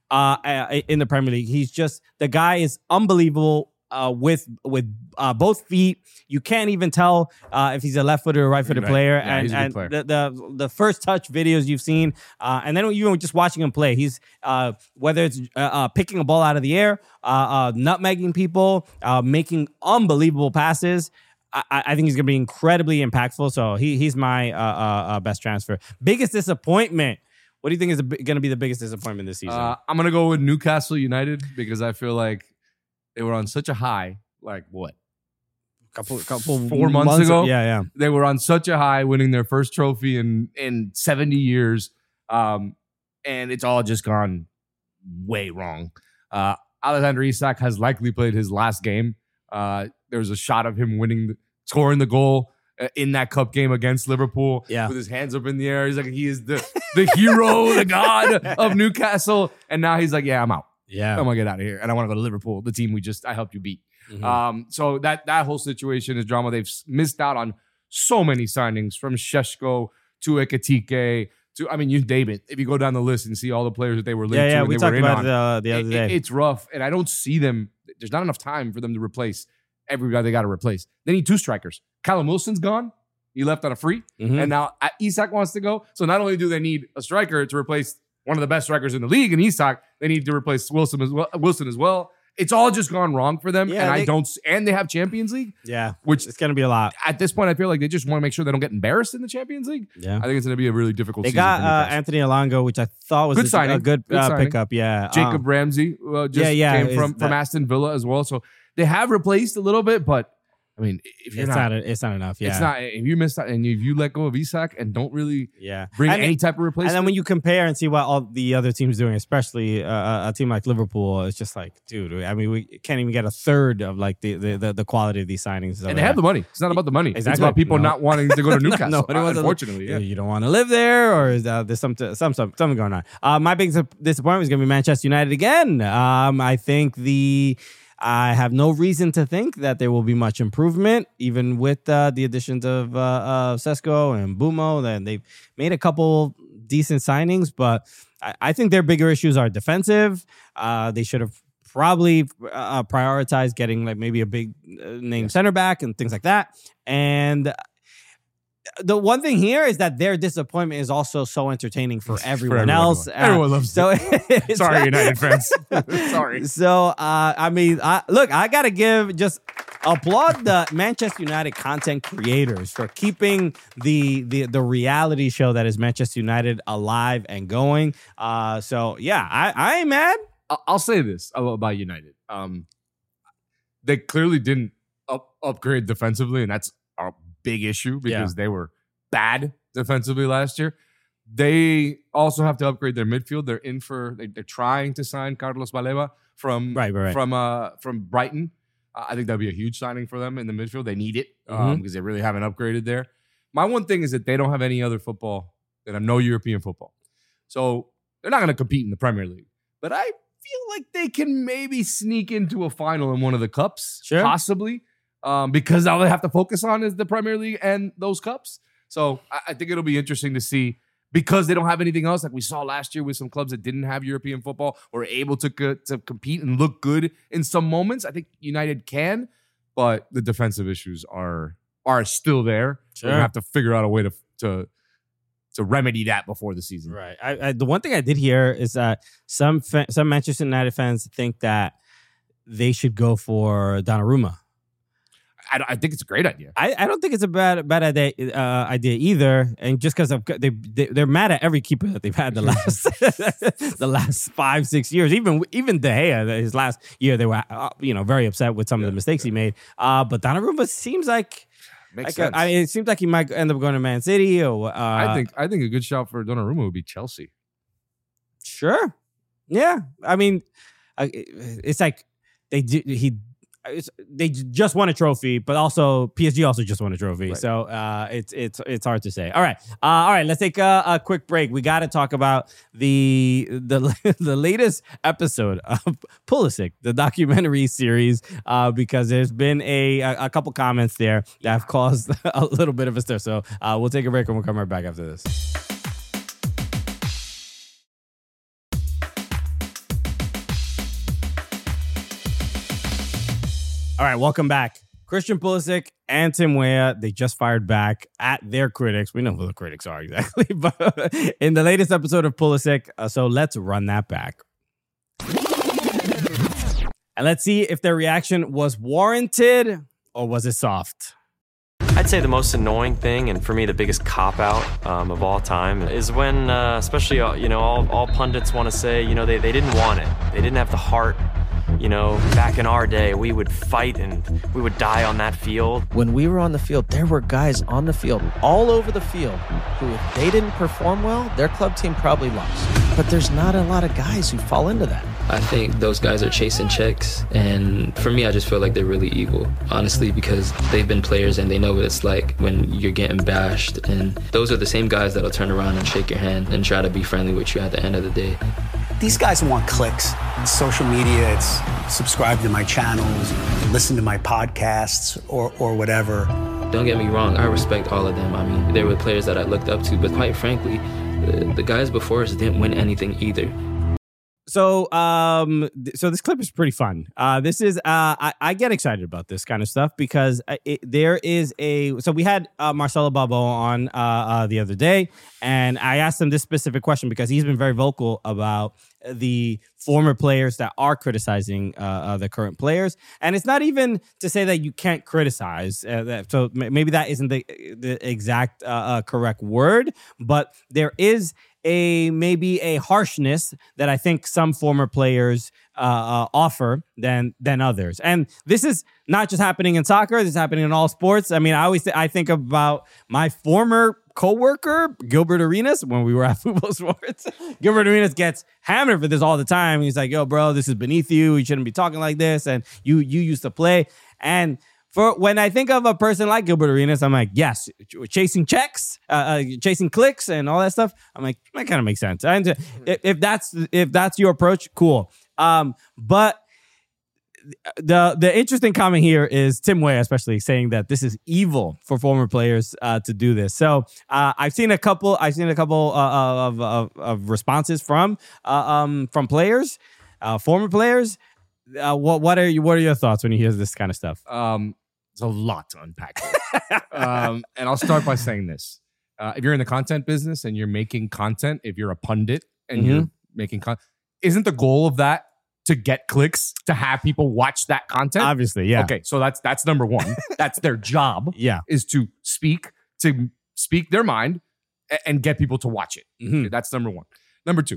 Uh. In the Premier League, he's just the guy is unbelievable. Uh, with with uh, both feet, you can't even tell uh, if he's a left-footed or right-footed
right.
player.
Yeah,
and
he's a
and
player.
The, the the first touch videos you've seen, uh, and then even just watching him play, he's uh, whether it's uh, uh, picking a ball out of the air, uh, uh, nutmegging people, uh, making unbelievable passes. I, I think he's going to be incredibly impactful. So he he's my uh, uh, uh, best transfer. Biggest disappointment. What do you think is going to be the biggest disappointment this season?
Uh, I'm going to go with Newcastle United because I feel like they were on such a high, like what?
Couple, couple
four months, months ago.
Yeah, yeah.
They were on such a high, winning their first trophy in in seventy years, um, and it's all just gone way wrong. Uh, Alexander Isak has likely played his last game. Uh, there was a shot of him winning, scoring the goal uh, in that cup game against Liverpool.
Yeah.
With his hands up in the air, he's like he is the the hero, the god of Newcastle, and now he's like, yeah, I'm out.
Yeah,
I'm gonna get out of here, and I want to go to Liverpool, the team we just I helped you beat. Mm-hmm. Um, so that that whole situation is drama. They've missed out on so many signings from Šeško to Ekitike to I mean, you name it. If you go down the list and see all the players that they were linked
yeah,
to,
yeah,
and
we
they
talked
were in
about
on,
it uh, the other
it,
day.
It, it's rough, and I don't see them. There's not enough time for them to replace everybody they got to replace. They need two strikers. Callum Wilson's gone. He left on a free,
mm-hmm.
and now Isak wants to go. So not only do they need a striker to replace one of the best strikers in the league in Isak, they need to replace Wilson as well. Wilson as well. It's all just gone wrong for them,
yeah,
and
they,
I don't. And they have Champions League,
yeah,
which
it's gonna be a lot.
At this point, I feel like they just want to make sure they don't get embarrassed in the Champions League.
Yeah,
I think it's gonna be a really difficult.
They
season
got
for
uh, Anthony Alongo, which I thought was
good
a,
signing,
a good,
good
uh,
signing.
pickup. Yeah,
Jacob
um,
Ramsey uh, just
yeah, yeah,
came from
that,
from Aston Villa as well, so they have replaced a little bit, but. I mean, if you're
it's
not,
not, it's not enough. Yeah,
it's not. If you miss that, and if you let go of Isak and don't really,
yeah,
bring
and
any
it,
type of replacement,
and then when you compare and see what all the other teams doing, especially uh, a team like Liverpool, it's just like, dude. I mean, we can't even get a third of like the the, the, the quality of these signings.
And they have the money. It's not about the money.
Exactly.
It's about people
no.
not wanting to go to Newcastle.
no,
uh, unfortunately, yeah.
You don't want to live there, or is uh, there's some, some some something going on. Uh, my biggest disappointment is going to be Manchester United again. Um, I think the. I have no reason to think that there will be much improvement, even with uh, the additions of uh, uh, Sesko and Bumo. Then they've made a couple decent signings, but I, I think their bigger issues are defensive. Uh, they should have probably uh, prioritized getting like maybe a big uh, name center back and things like that. And the one thing here is that their disappointment is also so entertaining for everyone, for everyone else. Uh,
everyone loves
so
it. Sorry, United fans. Sorry.
So, uh, I mean, I, look, I got to give just applaud the Manchester United content creators for keeping the, the the reality show that is Manchester United alive and going. Uh, so, yeah, I, I ain't mad.
I'll say this about United. Um, they clearly didn't up, upgrade defensively, and that's a big issue because yeah. they were bad defensively last year. They also have to upgrade their midfield. They're in for they, they're trying to sign Carlos Baleba from
right, right, right.
from uh from Brighton. Uh, I think that'd be a huge signing for them in the midfield. They need it because
mm-hmm.
um, they really haven't upgraded there. My one thing is that they don't have any other football. They have no European football, so they're not going to compete in the Premier League. But I feel like they can maybe sneak into a final in one of the cups,
sure.
possibly, um, because all they have to focus on is the Premier League and those cups. So I, I think it'll be interesting to see because they don't have anything else, like we saw last year with some clubs that didn't have European football or able to co- to compete and look good in some moments. I think United can, but the defensive issues are are still there.
Sure.
We're gonna have to figure out a way to to. to remedy that before the season.
Right. I, I, the one thing I did hear is that some fa- some Manchester United fans think that they should go for Donnarumma.
I, I think it's a great idea.
I, I don't think it's a bad bad idea, uh, idea either. And just because they, they they're mad at every keeper that they've had the last the last five six years. Even even De Gea, his last year, they were uh, you know very upset with some
yeah,
of the mistakes
yeah.
he made. Uh, but Donnarumma seems like.
Makes
like
sense.
A, I mean, it seems like he might end up going to Man City. Or uh,
I think I think a good shot for Donnarumma would be Chelsea.
Sure, yeah. I mean, it's like they do, he it's, they just won a trophy, but also P S G also just won a trophy. Right. So uh, it's it's it's hard to say. All right, uh, all right. Let's take a, a quick break. We got to talk about the the the latest episode of Pulisic, the documentary series, uh, because there's been a a couple comments there that have caused a little bit of a stir. So uh, we'll take a break and we'll come right back after this. All right, welcome back. Christian Pulisic and Tim Weah, they just fired back at their critics. We know who the critics are exactly, but in the latest episode of Pulisic. Uh, so let's run that back. And let's see if their reaction was warranted or was it soft.
I'd say the most annoying thing, and for me the biggest cop-out um, of all time, is when, uh, especially, uh, you know, all, all pundits want to say, you know, they, they didn't want it. They didn't have the heart. You know, back in our day, we would fight and we would die on that field.
When we were on the field, there were guys on the field, all over the field, who if they didn't perform well, their club team probably lost. But there's not a lot of guys who fall into that.
I think those guys are chasing checks, and for me, I just feel like they're really evil, honestly, because they've been players and they know what it's like when you're getting bashed, and those are the same guys that'll turn around and shake your hand and try to be friendly with you at the end of the day.
These guys want clicks. It's social media, it's subscribe to my channels, listen to my podcasts, or, or whatever.
Don't get me wrong, I respect all of them. I mean, they were players that I looked up to, but quite frankly, the, the guys before us didn't win anything either.
So, um, th- so this clip is pretty fun. Uh, this is, uh, I, I get excited about this kind of stuff because it, there is a, so we had uh, Marcelo Balbo on uh, uh, the other day, and I asked him this specific question because he's been very vocal about the former players that are criticizing uh, uh, the current players. And it's not even to say that you can't criticize. Uh, that, so m- maybe that isn't the, the exact uh, uh, correct word, but there is a maybe a harshness that I think some former players uh, uh, offer than than others. And this is not just happening in soccer. This is happening in all sports. I mean, I always th- I think about my former coworker, Gilbert Arenas, when we were at Football Sports. Gilbert Arenas gets hammered for this all the time. He's like, yo, bro, this is beneath you. You shouldn't be talking like this. And you you used to play. And for when I think of a person like Gilbert Arenas, I'm like, yes, chasing checks, uh, uh, chasing clicks, and all that stuff. I'm like, that kind of makes sense. And if, if that's if that's your approach, cool. Um, but the the interesting comment here is Tim Weah, especially saying that this is evil for former players uh, to do this. So uh, I've seen a couple. I've seen a couple uh, of, of of responses from uh, um from players, uh, former players. Uh, what what are you what are your thoughts when you hear this kind of stuff?
Um, there's a lot to unpack here. um, and I'll start by saying this: uh, if you're in the content business and you're making content, if you're a pundit and
Mm-hmm.
you're making content, isn't the goal of that to get clicks, to have people watch that content?
Obviously, yeah.
Okay, so that's that's number one. That's their job.
Yeah.
Is to speak to speak their mind and, and get people to watch it.
Mhm.
Okay, that's number one. Number two,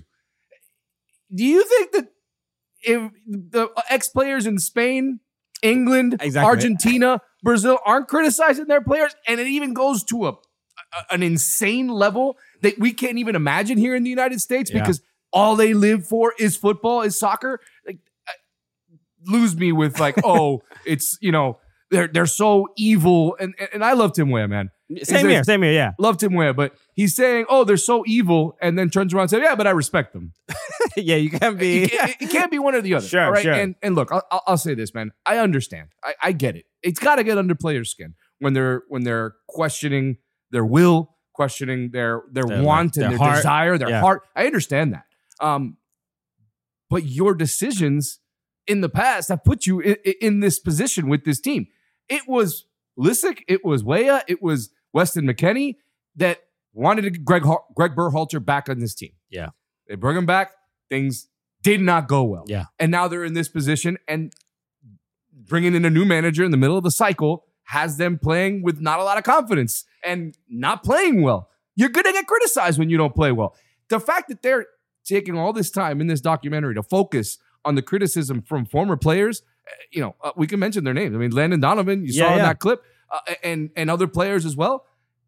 do you think that if the ex-players in Spain, England,
Exactly.
Argentina, Brazil aren't criticizing their players, and it even goes to a, a an insane level that we can't even imagine here in the United States
Yeah.
because all they live for is football, is soccer? Like, lose me with like, oh, it's, you know, they're they're so evil. And and I love Tim Weah, man.
Same
He's
here,
a-
same here. Yeah,
Love Tim Weah, but he's saying, oh, they're so evil, and then turns around and says, yeah, but I respect them.
yeah. You can be.
It, it- it can't be one or the other.
Sure,
all right?
sure.
And and look, I'll, I'll- I'll say this, man. I understand. I, I get it. It's got to get under players' skin when they're when they're questioning their will, questioning their their,
Their,
want
like,
and
their
their
heart.
desire, their
Yeah.
heart. I understand that. Um, but your decisions in the past have put you in, in this position with this team. It was Lissick, it was Weah, it was Weston McKennie that wanted to get Greg Har- Greg Berhalter back on this team.
Yeah.
They bring him back. Things did not go well.
Yeah.
And now they're in this position, and bringing in a new manager in the middle of the cycle has them playing with not a lot of confidence and not playing well. You're going to get criticized when you don't play well. The fact that they're taking all this time in this documentary to focus on the criticism from former players, uh, you know, uh, we can mention their names. I mean, Landon Donovan, you
Yeah,
saw in
yeah.
that clip, uh, and and other players as well.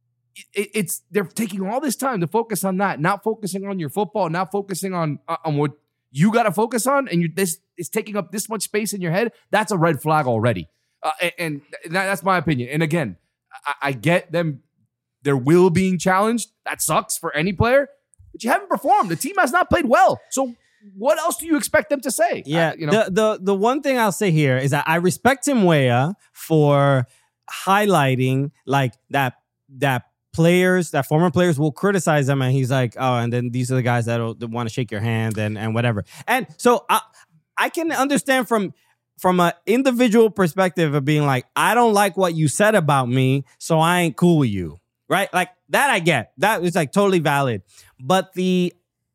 It, it's they're taking all this time to focus on that, not focusing on your football, not focusing on uh, on what you got to focus on, and you this is taking up this much space in your head. That's a red flag already, uh, and, and that, that's my opinion. And again, I, I get them, their will being challenged. That sucks for any player, but you haven't performed. The team has not played well, so what else do you expect them to say?
Yeah,
Uh, you know,
the, the the one thing I'll say here is that I respect Tim Weah for highlighting like that that players, that former players will criticize them, and he's like, oh, and then these are the guys that want to shake your hand and and whatever. And so I I can understand from from an individual perspective of being like, I don't like what you said about me, so I ain't cool with you, right? Like that I get. That is like totally valid. But the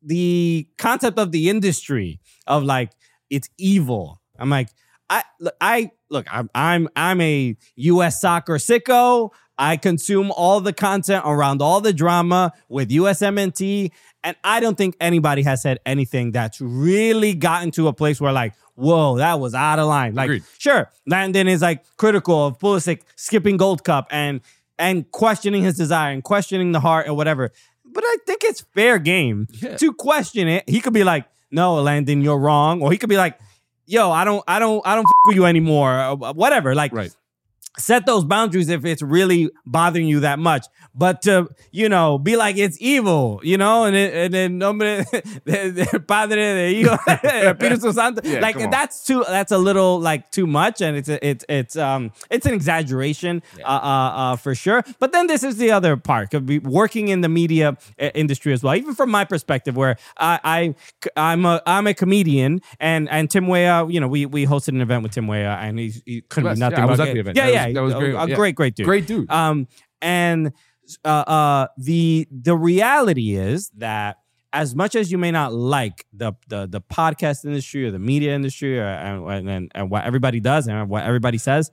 the concept of the industry of like it's evil. I'm like, I look, I look, I'm I'm I'm a U S soccer sicko. I consume all the content around all the drama with U S M N T, and I don't think anybody has said anything that's really gotten to a place where like, whoa, that was out of line. Like,
Agreed.
sure, Landon is like critical of Pulisic skipping Gold Cup and and questioning his desire and questioning the heart or whatever. But I think it's fair game
Yeah.
to question it. He could be like, no, Landon, you're wrong. Or he could be like, yo, I don't, I don't, I don't f- with you anymore. Or whatever. Like,
right.
set those boundaries if it's really bothering you that much. But to, you know, be like, it's evil, you know, and then, and then nombre de, de Padre de Hijo, Espíritu Santo.
Yeah,
like
come on.
that's too, that's a little like too much, and it's a, it's it's um it's an exaggeration, uh, uh uh for sure. But then this is the other part of be working in the media uh, industry as well. Even from my perspective, where I, I I'm a I'm a comedian, and and Tim Weah, you know, we we hosted an event with Tim Weah, and he, he couldn't
Yes,
be nothing.
yeah, I was
but-
at the event.
Yeah,
That was-
yeah,
that was
a-
great.
A
Yeah.
great, great dude.
Great dude.
Um, and uh, uh, the the reality is that as much as you may not like the the the podcast industry or the media industry or and, and, and what everybody does and what everybody says,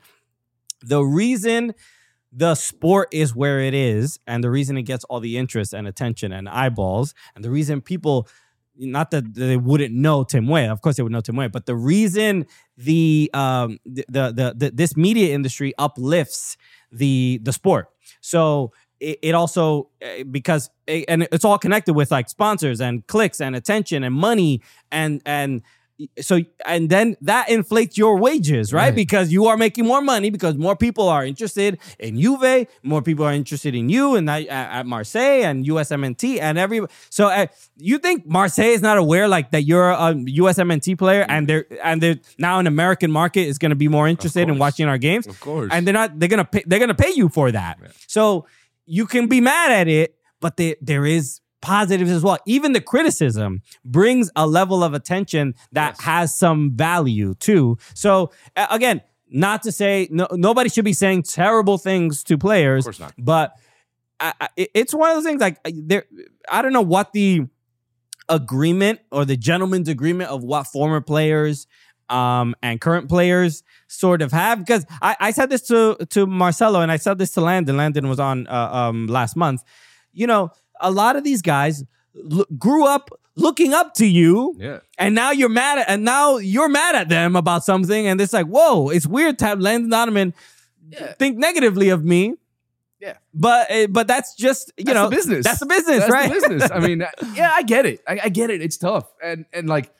the reason the sport is where it is, and the reason it gets all the interest and attention and eyeballs, and the reason people, not that they wouldn't know Tim Weah, of course they would know Tim Weah, but the reason the um the the, the, the this media industry uplifts the the sport. So it, it also uh, because it, and it's all connected with like sponsors and clicks and attention and money and and so and then that inflates your wages, right?
Right.
Because you are making more money because more people are interested in Juve, more people are interested in you and at, at Marseille and U S M N T and every. So uh, you think Marseille is not aware like that you're a U S M N T player and they're and they're now an American market is going to be more interested in watching our games,
Of course.
and they're not they're gonna pay, they're gonna pay you for that.
Yeah.
So you can be mad at it, but they, there is positives as well. Even the criticism brings a level of attention that
Yes.
has some value too. So uh, again, not to say no, nobody should be saying terrible things to players,
Of course not.
but I, I, it- it's one of those things like there. I don't know what the agreement or the gentleman's agreement of what former players um, and current players sort of have, because I, I said this to to Marcelo and I said this to Landon. Landon was on uh, um, last month. You know, a lot of these guys l- grew up looking up to you,
Yeah.
and now you're mad at, and now you're mad at them about something, and it's like, whoa, it's weird to have Landon Donovan
Yeah.
think negatively of me.
Yeah.
But uh, but that's just you
That's
know
the business.
That's the business,
That's
right?
the business. I mean, yeah, I get it. I, I get it. It's tough. And and like,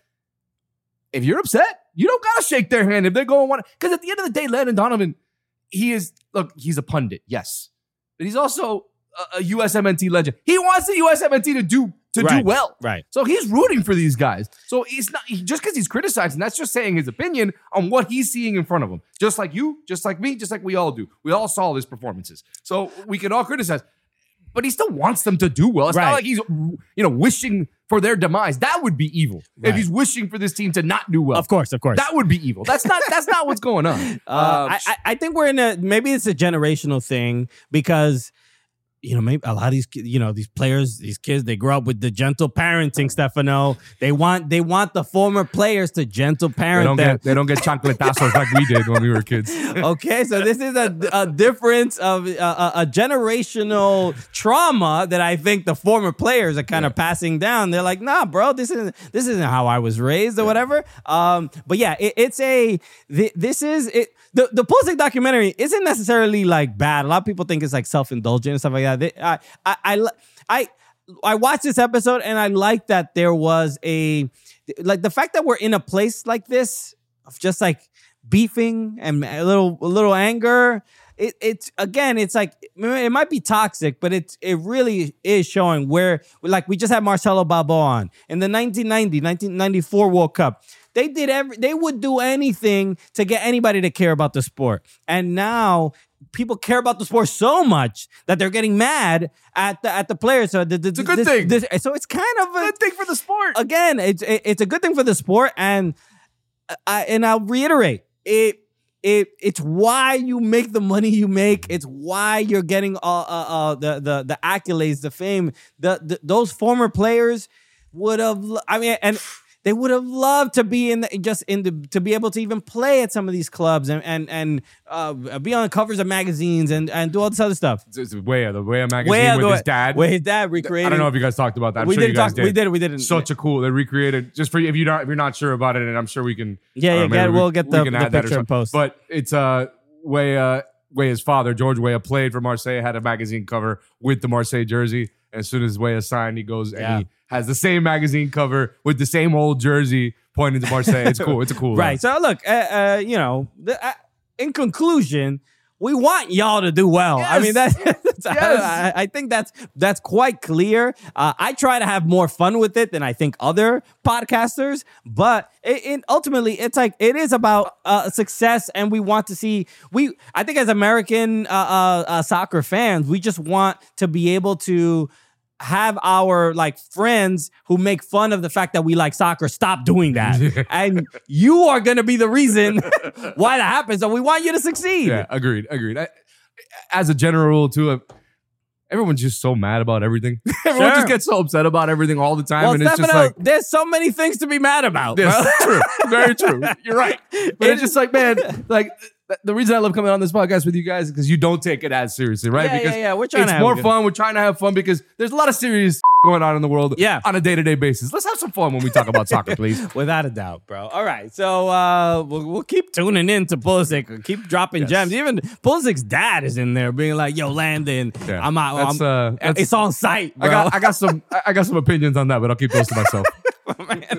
if you're upset, you don't gotta shake their hand if they're going one. Because at the end of the day, Landon Donovan, he is look, he's a pundit, yes, but he's also a, a U S M N T legend. He wants the U S M N T to do to
Right.
do well,
Right.
So he's rooting for these guys. So it's not he, just because he's criticizing. That's just saying his opinion on what he's seeing in front of him. Just like you, just like me, just like we all do. We all saw his performances, so we can all criticize. But he still wants them to do well. It's
Right.
not like he's, you know, wishing for their demise. That would be evil.
Right.
If he's wishing for this team to not do well.
Of course, of course.
That would be evil. That's not that's not what's going on.
Uh,
Uh,
I, I I think we're in a maybe it's a generational thing because you know maybe a lot of these ki- you know these players these kids they grow up with the gentle parenting, Stefano. They want they want the former players to gentle
they
parent
don't
them.
get they don't get chancletazos like we did when we were kids.
Okay, so this is a, a difference of uh, a, a generational trauma that I think the former players are kind of passing down. They're like, nah, bro, this isn't this isn't how I was raised or whatever. Um, but yeah, it, it's a th- this is it. The the Pulisic documentary isn't necessarily like bad. A lot of people think it's like self indulgent and stuff like that. They, I, I I I I watched this episode and I like that there was a like the fact that we're in a place like this of just like beefing and a little a little anger. It, it's again, it's like it might be toxic, but it it really is showing where, like we just had Marcelo Balbo on in the nineteen ninety, nineteen ninety-four World Cup. They did every they would do anything to get anybody to care about the sport, and now people care about the sport so much that they're getting mad at the at the players. So the, the,
It's a good
this,
thing.
This, so it's kind of a
Good thing for the sport.
again, it's it, it's a good thing for the sport, and I and I'll reiterate it. It it's why you make the money you make. It's why you're getting all uh, uh, the the the accolades, the fame. The, the those former players would have. I mean, and they would have loved to be in the, just in the to be able to even play at some of these clubs and and and uh, be on covers of magazines and and do all this other stuff.
It's, it's Wea, the Wea magazine
Where
with his dad.
where his dad recreated.
I don't know if you guys talked about that. I'm
we
sure you
didn't
guys
talk.
did.
We did. We didn't.
Such a cool. They recreated just for you if you don't if you're not sure about it, and I'm sure we can.
Yeah,
uh,
yeah,
maybe
get-
we-
we'll get
we
the-
can
the
add that or
picture and
something.
post.
But it's uh Wea Wea's father, George Weah, played for Marseille, had a magazine cover with the Marseille jersey. And as soon as Weah signed, he goes
Yeah.
and he has the same magazine cover with the same old jersey pointing to Marseille. It's cool. It's a cool.
Right. So look, uh, uh, you know, the, uh, in conclusion, we want y'all to do well. I
Yes.
mean, that's, that's
Yes.
I, I think that's that's quite clear. Uh, I try to have more fun with it than I think other podcasters, but it, it ultimately it's like it is about uh, success, and we want to see. We I think as American uh, uh, uh, soccer fans, we just want to be able to have our like friends who make fun of the fact that we like soccer stop doing that. And you are going to be the reason why that happens. So we want you to succeed.
Yeah, agreed, agreed. I, as a general rule, too, uh, everyone's just so mad about everything. Everyone
Sure.
just gets so upset about everything all the time,
Well,
and it's just
Stefano,
like,
there's so many things to be mad about.
this
bro.
true, very true. You're right, but it's just like, man, like th- the reason I love coming on this podcast with you guys is because you don't take it as seriously, right?
Yeah,
because
yeah, yeah. We're trying
it's
to have
more
a good-
fun. We're trying to have fun because there's a lot of serious going on in the world,
Yeah.
on a day to day basis. Let's have some fun when we talk about soccer, please.
Without a doubt, bro. All right. So uh, we'll, we'll keep tuning in to Pulisic. Keep dropping
Yes.
gems. Even Pulisic's dad is in there being like, yo, Landon,
Yeah.
I'm out.
That's,
I'm,
uh, that's-
it's on site, bro.
I got, I got some, I I got some opinions on that, but I'll keep those to myself.
Man.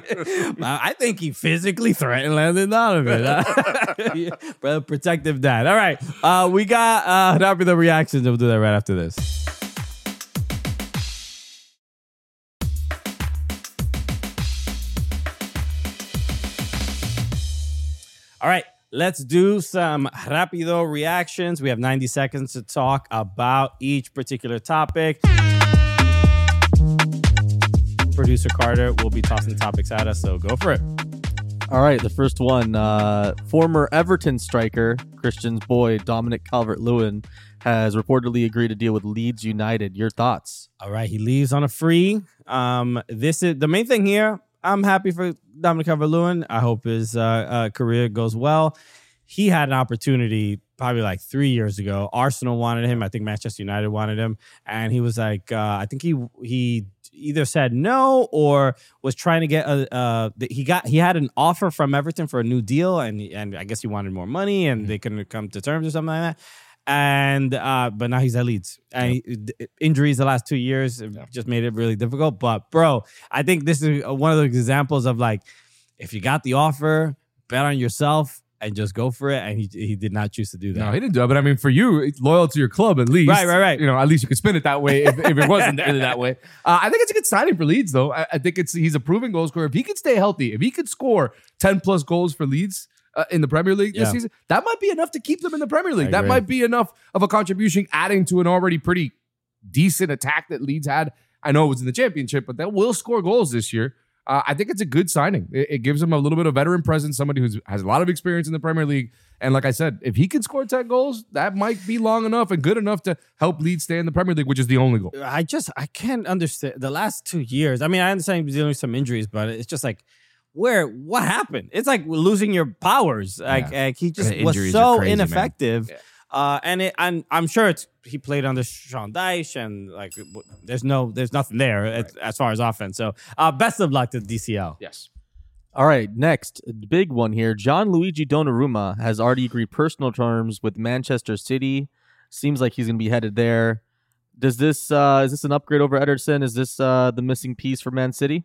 I think he physically threatened Landon Donovan. Brother, protective dad. All right. Uh, we got uh, Rápido reactions. We'll do that right after this. All right. Let's do some Rápido reactions. We have ninety seconds to talk about each particular topic. Producer Carter will be tossing topics at us, so go for it.
All right, the first one. Uh, former Everton striker, Christian's boy, Dominic Calvert-Lewin, has reportedly agreed to deal with Leeds United. Your thoughts?
All right, he leaves on a free. Um, this is the main thing here. I'm happy for Dominic Calvert-Lewin. I hope his uh, uh, career goes well. He had an opportunity probably like three years ago. Arsenal wanted him. I think Manchester United wanted him. And he was like, uh, I think he he either said no or was trying to get a, uh, he got, he had an offer from Everton for a new deal. And, and I guess he wanted more money and they couldn't come to terms or something like that. And uh, but now he's at Leeds. And he, injuries the last two years have just made it really difficult. But bro, I think this is one of those examples of like, if you got the offer, bet on yourself and just go for it. And he he did not choose to do that.
No, he didn't do it. But I mean, for you, it's loyal to your club at least.
Right, right, right.
You know, at least you could spin it that way if, if it wasn't really that way. Uh, I think it's a good signing for Leeds, though. I, I think it's he's a proven goal scorer. If he could stay healthy, if he could score ten plus goals for Leeds uh, in the Premier League this
Yeah.
season, that might be enough to keep them in the Premier League.
I
That
agree.
might be enough of a contribution, adding to an already pretty decent attack that Leeds had. I know it was in the Championship, but they will score goals this year. Uh, I think it's a good signing. It, it gives him a little bit of veteran presence, somebody who has a lot of experience in the Premier League. And like I said, if he can score ten goals, that might be long enough and good enough to help Leeds stay in the Premier League, which is the only goal.
I just, I can't understand the last two years. I mean, I understand he's dealing with some injuries, but it's just like, where, what happened? It's like losing your powers. Like,
Yeah.
like he just
The
was
injuries
so
are crazy, man.
ineffective.
Yeah.
Uh, and it, and I'm sure it's he played under Sean Dyche, and like w- there's no, there's nothing there as, as far as offense. So, uh, best of luck to D C L.
Yes.
All right, next, a big one here. John Luigi Donnarumma has already agreed personal terms with Manchester City. Seems like he's going to be headed there. Does this uh, is this an upgrade over Ederson? Is this uh, the missing piece for Man City?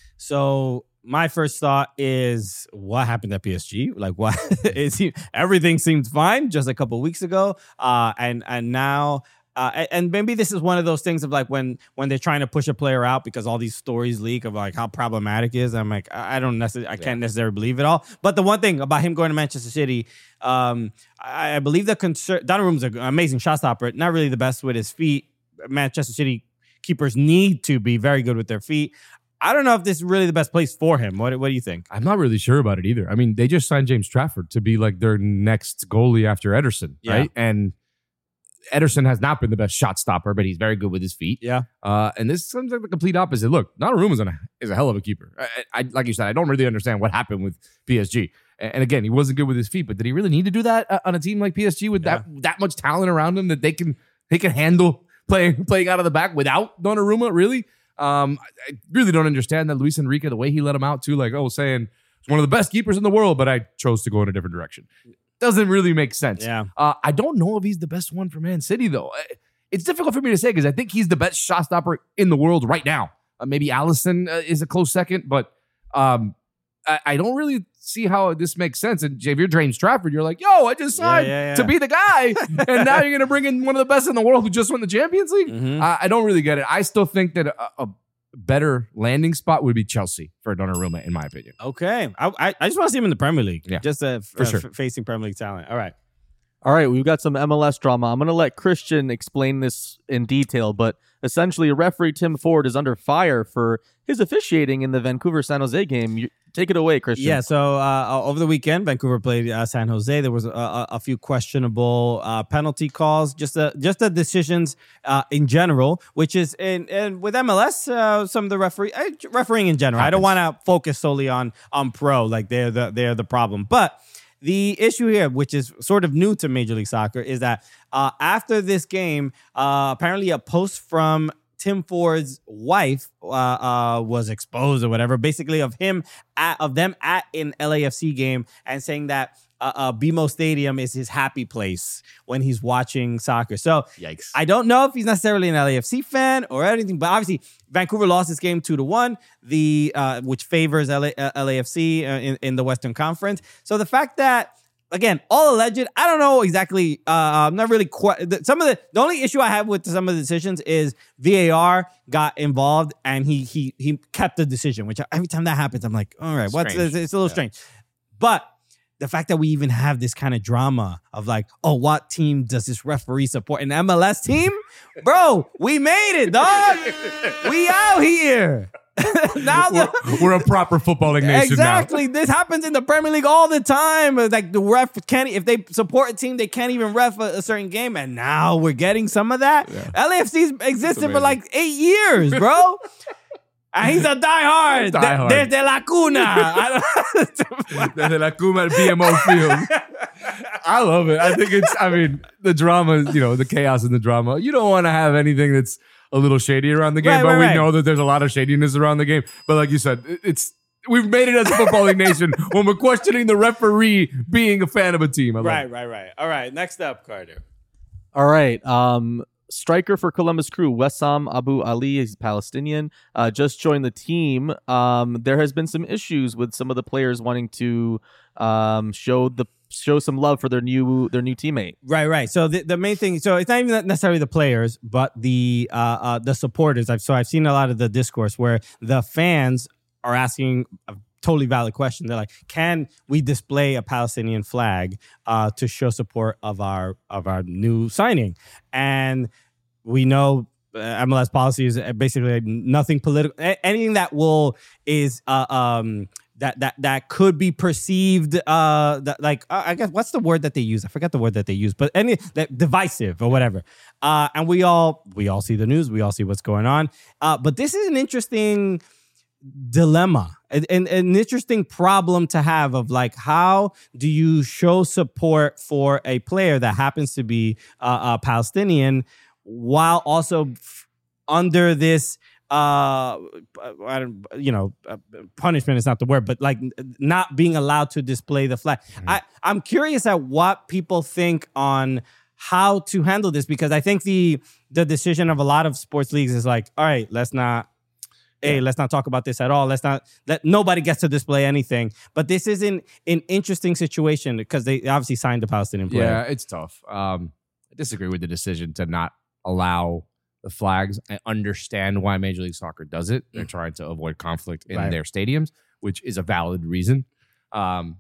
So my first thought is, what happened at P S G? Like, what? Is he, everything seemed fine just a couple of weeks ago, uh, and and now. Uh, and maybe this is one of those things of like when when they're trying to push a player out because all these stories leak of like how problematic it is. I'm like, I I don't necessarily, I can't necessarily believe it all. But the one thing about him going to Manchester City, um, I, I believe the concern, Donnarumma's an amazing shot stopper, not really the best with his feet. Manchester City keepers need to be very good with their feet. I don't know if this is really the best place for him. What, what do you think?
I'm not really sure about it either. I mean, they just signed James Trafford to be like their next goalie after Ederson,
Yeah.
right? And Ederson has not been the best shot stopper, but he's very good with his feet.
Yeah.
Uh, and this seems like the complete opposite. Look, Donnarumma is, a, is a hell of a keeper. I, I, like you said, I don't really understand what happened with P S G. And, and again, he wasn't good with his feet, but did he really need to do that uh, on a team like P S G with
Yeah.
that that much talent around him that they can they can handle playing playing out of the back without Donnarumma? Really? Um, I, I really don't understand that Luis Enrique, the way he let him out too, like oh, saying he's one of the best keepers in the world, but I chose to go in a different direction. Doesn't really make sense.
Yeah.
Uh, I don't know if he's the best one for Man City, though. It's difficult for me to say because I think he's the best shot stopper in the world right now. Uh, maybe Alisson uh, is a close second, but um, I, I don't really see how this makes sense. And if you're James Trafford, you're like, yo, I just signed
yeah, yeah.
to be the guy. And now you're going to bring in one of the best in the world who just won the Champions League?
Mhm.
Uh, I don't really get it. I still think that a, a better landing spot would be Chelsea for Donnarumma, in my opinion.
Okay. I I, I just want to see him in the Premier League.
Yeah,
Just uh,
for
uh,
sure.
f- facing Premier League talent. All right.
All right, we've got some M L S drama. I'm going to let Christian explain this in detail, but essentially, referee Tim Ford is under fire for his officiating in the Vancouver San Jose game. You, take it away, Christian.
Yeah, so uh, over the weekend, Vancouver played uh, San Jose. There was a, a, a few questionable uh, penalty calls, just the just the decisions uh, in general, which is and and with M L S, uh, some of the referee uh, refereeing in general. I don't want to focus solely on on pro, like they're the they're the problem, but. The issue here, which is sort of new to Major League Soccer, is that uh, after this game, uh, apparently a post from Tim Ford's wife uh, uh, was exposed or whatever, basically of him at, of them at an L A F C game and saying that uh, uh, B M O Stadium is his happy place when he's watching soccer. So
Yikes.
I don't know if he's necessarily an L A F C fan or anything, but obviously Vancouver lost this game two to one, the uh, which favors L A, uh, L A F C uh, in, in the Western Conference. So the fact that, again, all alleged, I don't know exactly. Uh, I'm not really quite. Some of the the only issue I have with some of the decisions is V A R got involved and he he he kept the decision. Which every time that happens, I'm like, all right, what's
Strange.
it's, it's a little
Yeah.
strange. But the fact that we even have this kind of drama of like, oh, what team does this referee support? An M L S team, bro? We made it, dog. We out here. now
We're,
the,
we're a proper footballing nation
exactly.
now.
This happens in the Premier League all the time. Like the ref can't, if they support a team, they can't even ref a, a certain game. And now we're getting some of that.
Yeah.
L A F C's existed for
amazing.
like eight years, bro. And he's a diehard.
Diehard.
De, desde la cuna. I don't-
Desde la Cuma at B M O Field. I love it. I think it's, I mean, the drama, you know, the chaos and the drama. You don't want to have anything that's a little shady around the game,
Right,
but
right,
we
right.
know that there's a lot of shadiness around the game. But like you said, it- it's, we've made it as a footballing nation when we're questioning the referee being a fan of a team. I love
right,
it.
right, right. All right. Next up, Carter.
All right. Um, striker for Columbus Crew, Wessam Abu Ali, is Palestinian, uh, just joined the team. Um, there has been some issues with some of the players wanting to um, show the show some love for their new their new teammate.
Right, right. So the, the main thing, so it's not even necessarily the players, but the uh, uh, the supporters. I've, so I've seen a lot of the discourse where the fans are asking a totally valid question. They're like, "Can we display a Palestinian flag uh, to show support of our of our new signing?" And we know uh, M L S policy is basically nothing political. a- Anything that will is uh, um. That that that could be perceived, uh, that, like uh, I guess what's the word that they use? I forgot the word that they use, but any that divisive or whatever. Uh, and we all we all see the news, we all see what's going on. Uh, but this is an interesting dilemma, an, an, an interesting problem to have of like, how do you show support for a player that happens to be uh, a Palestinian while also f- under this. Uh, I don't, you know, uh, punishment is not the word, but like not being allowed to display the flag.
Mm-hmm.
I, I'm curious at what people think on how to handle this, because I think the the decision of a lot of sports leagues is like, all right, let's not, hey,
Yeah.
let's not talk about this at all. Let's not let nobody gets to display anything. But this is an an interesting situation because they obviously signed the Palestinian player.
Yeah, it's tough. Um, I disagree with the decision to not allow the flags. I understand why Major League Soccer does it. They're trying to avoid conflict in
Right.
their stadiums, which is a valid reason. Um,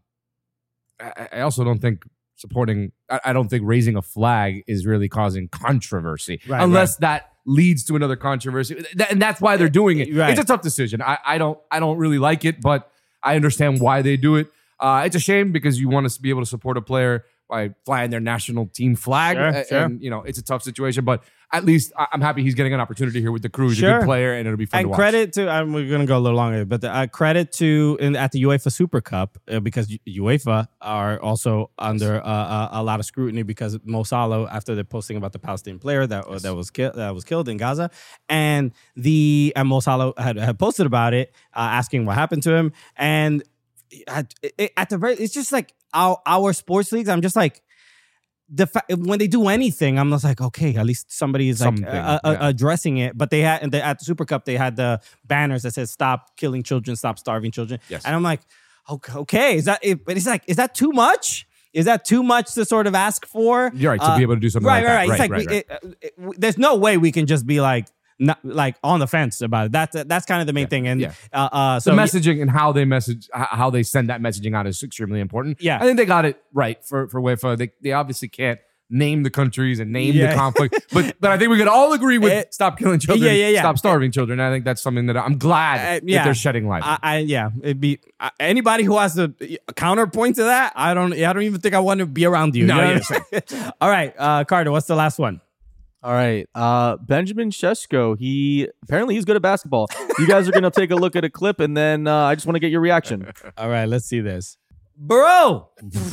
I, I also don't think supporting, I, I don't think raising a flag is really causing controversy,
Right,
unless that leads to another controversy. Th- and that's why they're doing it.
Right.
It's a tough decision. I, I don't, I don't really like it, but I understand why they do it. Uh, it's a shame because you want us to be able to support a player by flying their national team flag.
Sure,
A-
sure.
And, you know, it's a tough situation, but at least I- I'm happy he's getting an opportunity here with the Crew. He's a
Sure.
good player, and it'll be fun to
And
watch.
credit to, um, we're going to go a little longer, but the, uh, credit to in, at the UEFA Super Cup, uh, because U- UEFA are also under uh, uh, a lot of scrutiny because Mo Salah, after they're posting about the Palestinian player that uh, that was ki- that was killed in Gaza, and the and Mo Salah had, had posted about it, uh, asking what happened to him, and at, at the very, it's just like our our sports leagues. I'm just like. The fa- when they do anything, I'm just like, okay, at least somebody is like
Something,
uh, uh,
yeah.
addressing it. But they had and they, at the Super Cup, they had the banners that says "Stop killing children, stop starving children."
Yes.
And I'm like, okay, okay, is that? It, but it's like, is that too much? Is that too much to sort of ask for?
You're right, to
Uh,
be able to do something
right,
like
right,
that.
right.
Right,
It's
right,
like we, It, it, it, there's no way we can just be like, not, like on the fence about it. That's that's kind of the main thing. And
yeah.
uh, uh, so
the messaging and how they message, h- how they send that messaging out is extremely important.
Yeah.
I think they got it right for for UEFA. They they obviously can't name the countries and name
Yeah.
the conflict, but but I think we could all agree with
It-
stop killing children,
Yeah, yeah, yeah.
stop starving children. I think that's something that I'm glad
Uh,
that
yeah.
they're shedding light. on.
I, I yeah, it'd be uh, anybody who has a, a counterpoint to that. I don't. I don't even think I want to be around you.
No,
You know
yeah,
what I'm saying? All right, uh, Carter. What's the last one?
All right. Uh, Benjamin Sheshko, he apparently he's good at basketball. You guys are going to take a look at a clip, and then uh, I just want to get your reaction.
All right, let's see this. Bro,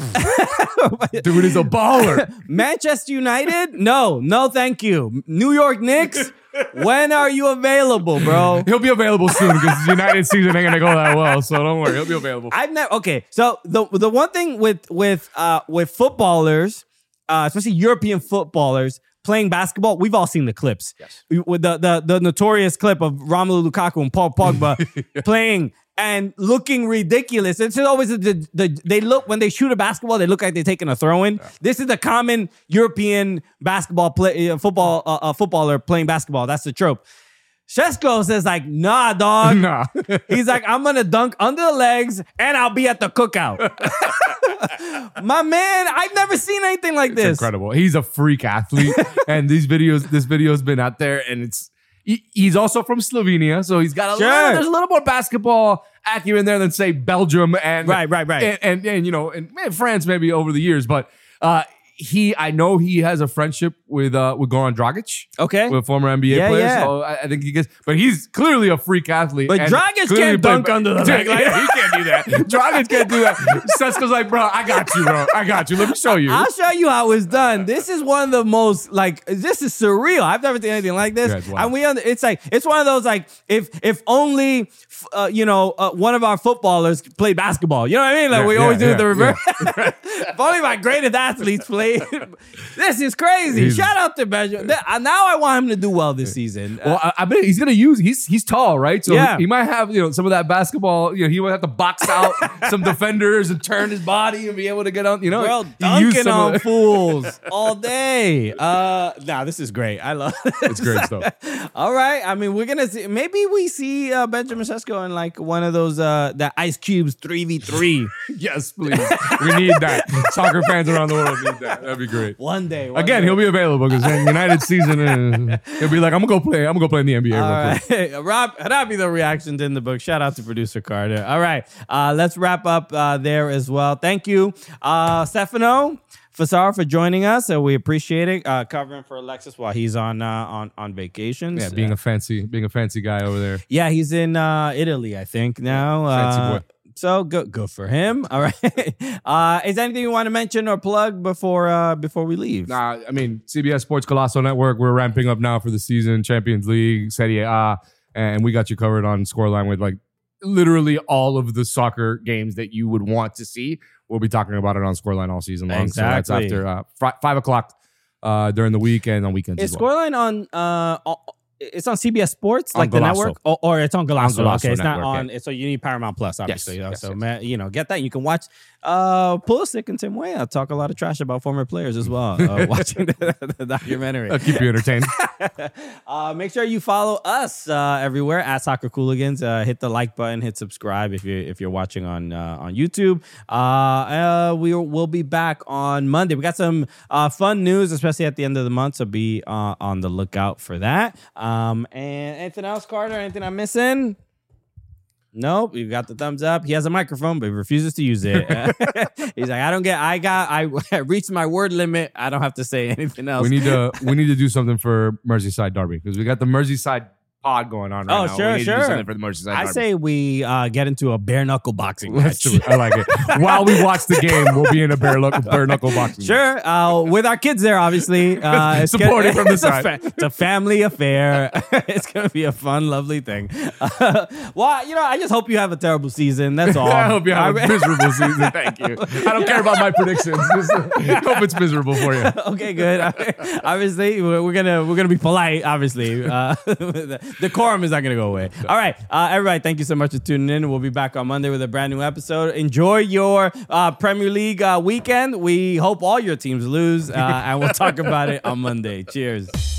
Dude is a baller.
Manchester United? No, no, thank you. New York Knicks? When are you available, bro?
He'll be available soon because the United season ain't gonna go that well. So don't worry, he'll be available.
I've never. Okay, so the the one thing with with uh with footballers, uh, especially European footballers playing basketball, we've all seen the clips.
Yes.
With the the the notorious clip of Romelu Lukaku and Paul Pogba playing and looking ridiculous. It's always the, the they look when they shoot a basketball, they look like they're taking a throw in. Yeah. This is the common European basketball play, uh, football uh, uh, footballer playing basketball. That's the trope. Šeško says like, nah, dog.
Nah.
He's like, I'm gonna dunk under the legs and I'll be at the cookout. My man, I've never seen anything like
It's
this.
incredible. He's a freak athlete, and these videos, this video's been out there, and it's. He, he's also from Slovenia, so he's got a
Sure.
little, there's a little more basketball acumen there than say Belgium and
Right, right, right.
and and, and you know and, and France maybe over the years, but uh, he I know he has a friendship with uh, with Goran Dragic,
Okay.
with former N B A
Yeah,
players.
yeah.
So I, I think he gets, but he's clearly a freak athlete.
But
and
Dragic
clearly
can't
played-
dunk under the leg. Like,
Yeah, he can't do that. Dragic can't do that. Šeško's like, bro, I got you, bro. I got you. Let me show you.
I'll show you how it's done. This is one of the most like this is surreal. I've never seen anything like this.
Yeah, it's wild.
And we under, it's like it's one of those like if if only uh, you know uh, one of our footballers played basketball. You know what I mean? Like
Yeah,
we
yeah,
always do
yeah,
the reverse. If only my greatest athletes played. This is crazy.
He's-
Shout out to Benjamin. Th- uh, Now I want him to do well this season.
Well, I, I bet he's gonna use. He's he's tall, right? So
Yeah.
he, he might have you know some of that basketball. You know, he might have to box out some defenders and turn his body and be able to get on. You know,
Bro,
he used
dunking
some
on
of-
fools all day. Uh, nah, this is great. I love it.
It's great stuff.
All right. I mean, we're gonna see. Maybe we see uh, Benjamin Šeško in like one of those uh, the Ice Cubes three v three.
Yes, please. We need that. Soccer fans around the world need that. That'd be great.
One day. one
Again,
day.
he'll be available because then United season, uh, he'll be like, I'm gonna go play. I'm gonna go play in the N B A.
All
real quick.
right. Rob, that'd be the reactions in the book. Shout out to producer Carter. All right. Uh, let's wrap up uh, there as well. Thank you, uh, Stefano Fassar, for joining us. Uh, we appreciate it. Uh, covering for Alexis while he's on uh, on on vacations.
Yeah, being
Uh,
a fancy, being a fancy guy over there.
yeah, he's in uh, Italy, I think now.
Fancy
Uh,
boy.
So good, good for him. All right. Uh, is there anything you want to mention or plug before uh, before we leave?
Nah, I mean, C B S Sports Colosso Network, we're ramping up now for the season, Champions League, Serie A, and we got you covered on Scoreline with like literally all of the soccer games that you would want to see. We'll be talking about it on Scoreline all season long. So that's
Exactly.
after uh, fi- five o'clock uh, during the week and on weekends
Is
as well.
Scoreline on? Uh, o- it's on C B S Sports,
On
like the
Golazo.
network, or, or it's on Golazo.
Golazo
Okay, it's not
network,
on. So you need Paramount Plus, obviously. you know,
yes,
so
yes.
man, you know, get that. You can watch uh, Pulisic and Tim Weah talk a lot of trash about former players as well. Uh, watching the, the documentary.
I'll keep you entertained.
Uh, make sure you follow us uh, everywhere at Soccer Cooligans. Uh, hit the like button, hit subscribe if you if you're watching on uh, on YouTube. Uh, uh, we will be back on Monday. We got some uh, fun news, especially at the end of the month. So be uh, on the lookout for that. Um, and anything else, Carter? Anything I'm missing? Nope, you got the thumbs up. He has a microphone, but he refuses to use it. He's like, I don't get. I got. I reached my word limit. I don't have to say anything else.
we need to we need to do something for Merseyside Derby because we got the Merseyside pod going on right
Oh,
now.
sure,
we need to
sure.
do something for the Merseyside
I
Derby.
say we uh, get into a bare knuckle boxing
Let's
match.
do it. I like it. While we watch the game, we'll be in a bare knuckle, bare knuckle boxing.
Sure, uh, with our kids there, obviously. Uh, it's
Supported from the
it's a
side.
fa- it's a family affair. It's going to be a fun, lovely thing. Uh, well, you know, I just hope you have a terrible season. That's all.
I hope you have a
I-
miserable season. Thank you. I don't care about my predictions. Just uh, hope it's miserable for you.
Okay, good. Obviously, we're we're gonna we're gonna be polite. Obviously, uh, decorum is not gonna go away. All right, uh, everybody, thank you so much for tuning in. We'll be back on Monday with a brand new episode. Enjoy your uh, Premier League uh, weekend. We hope all your teams lose, uh, and we'll talk about it on Monday. Cheers.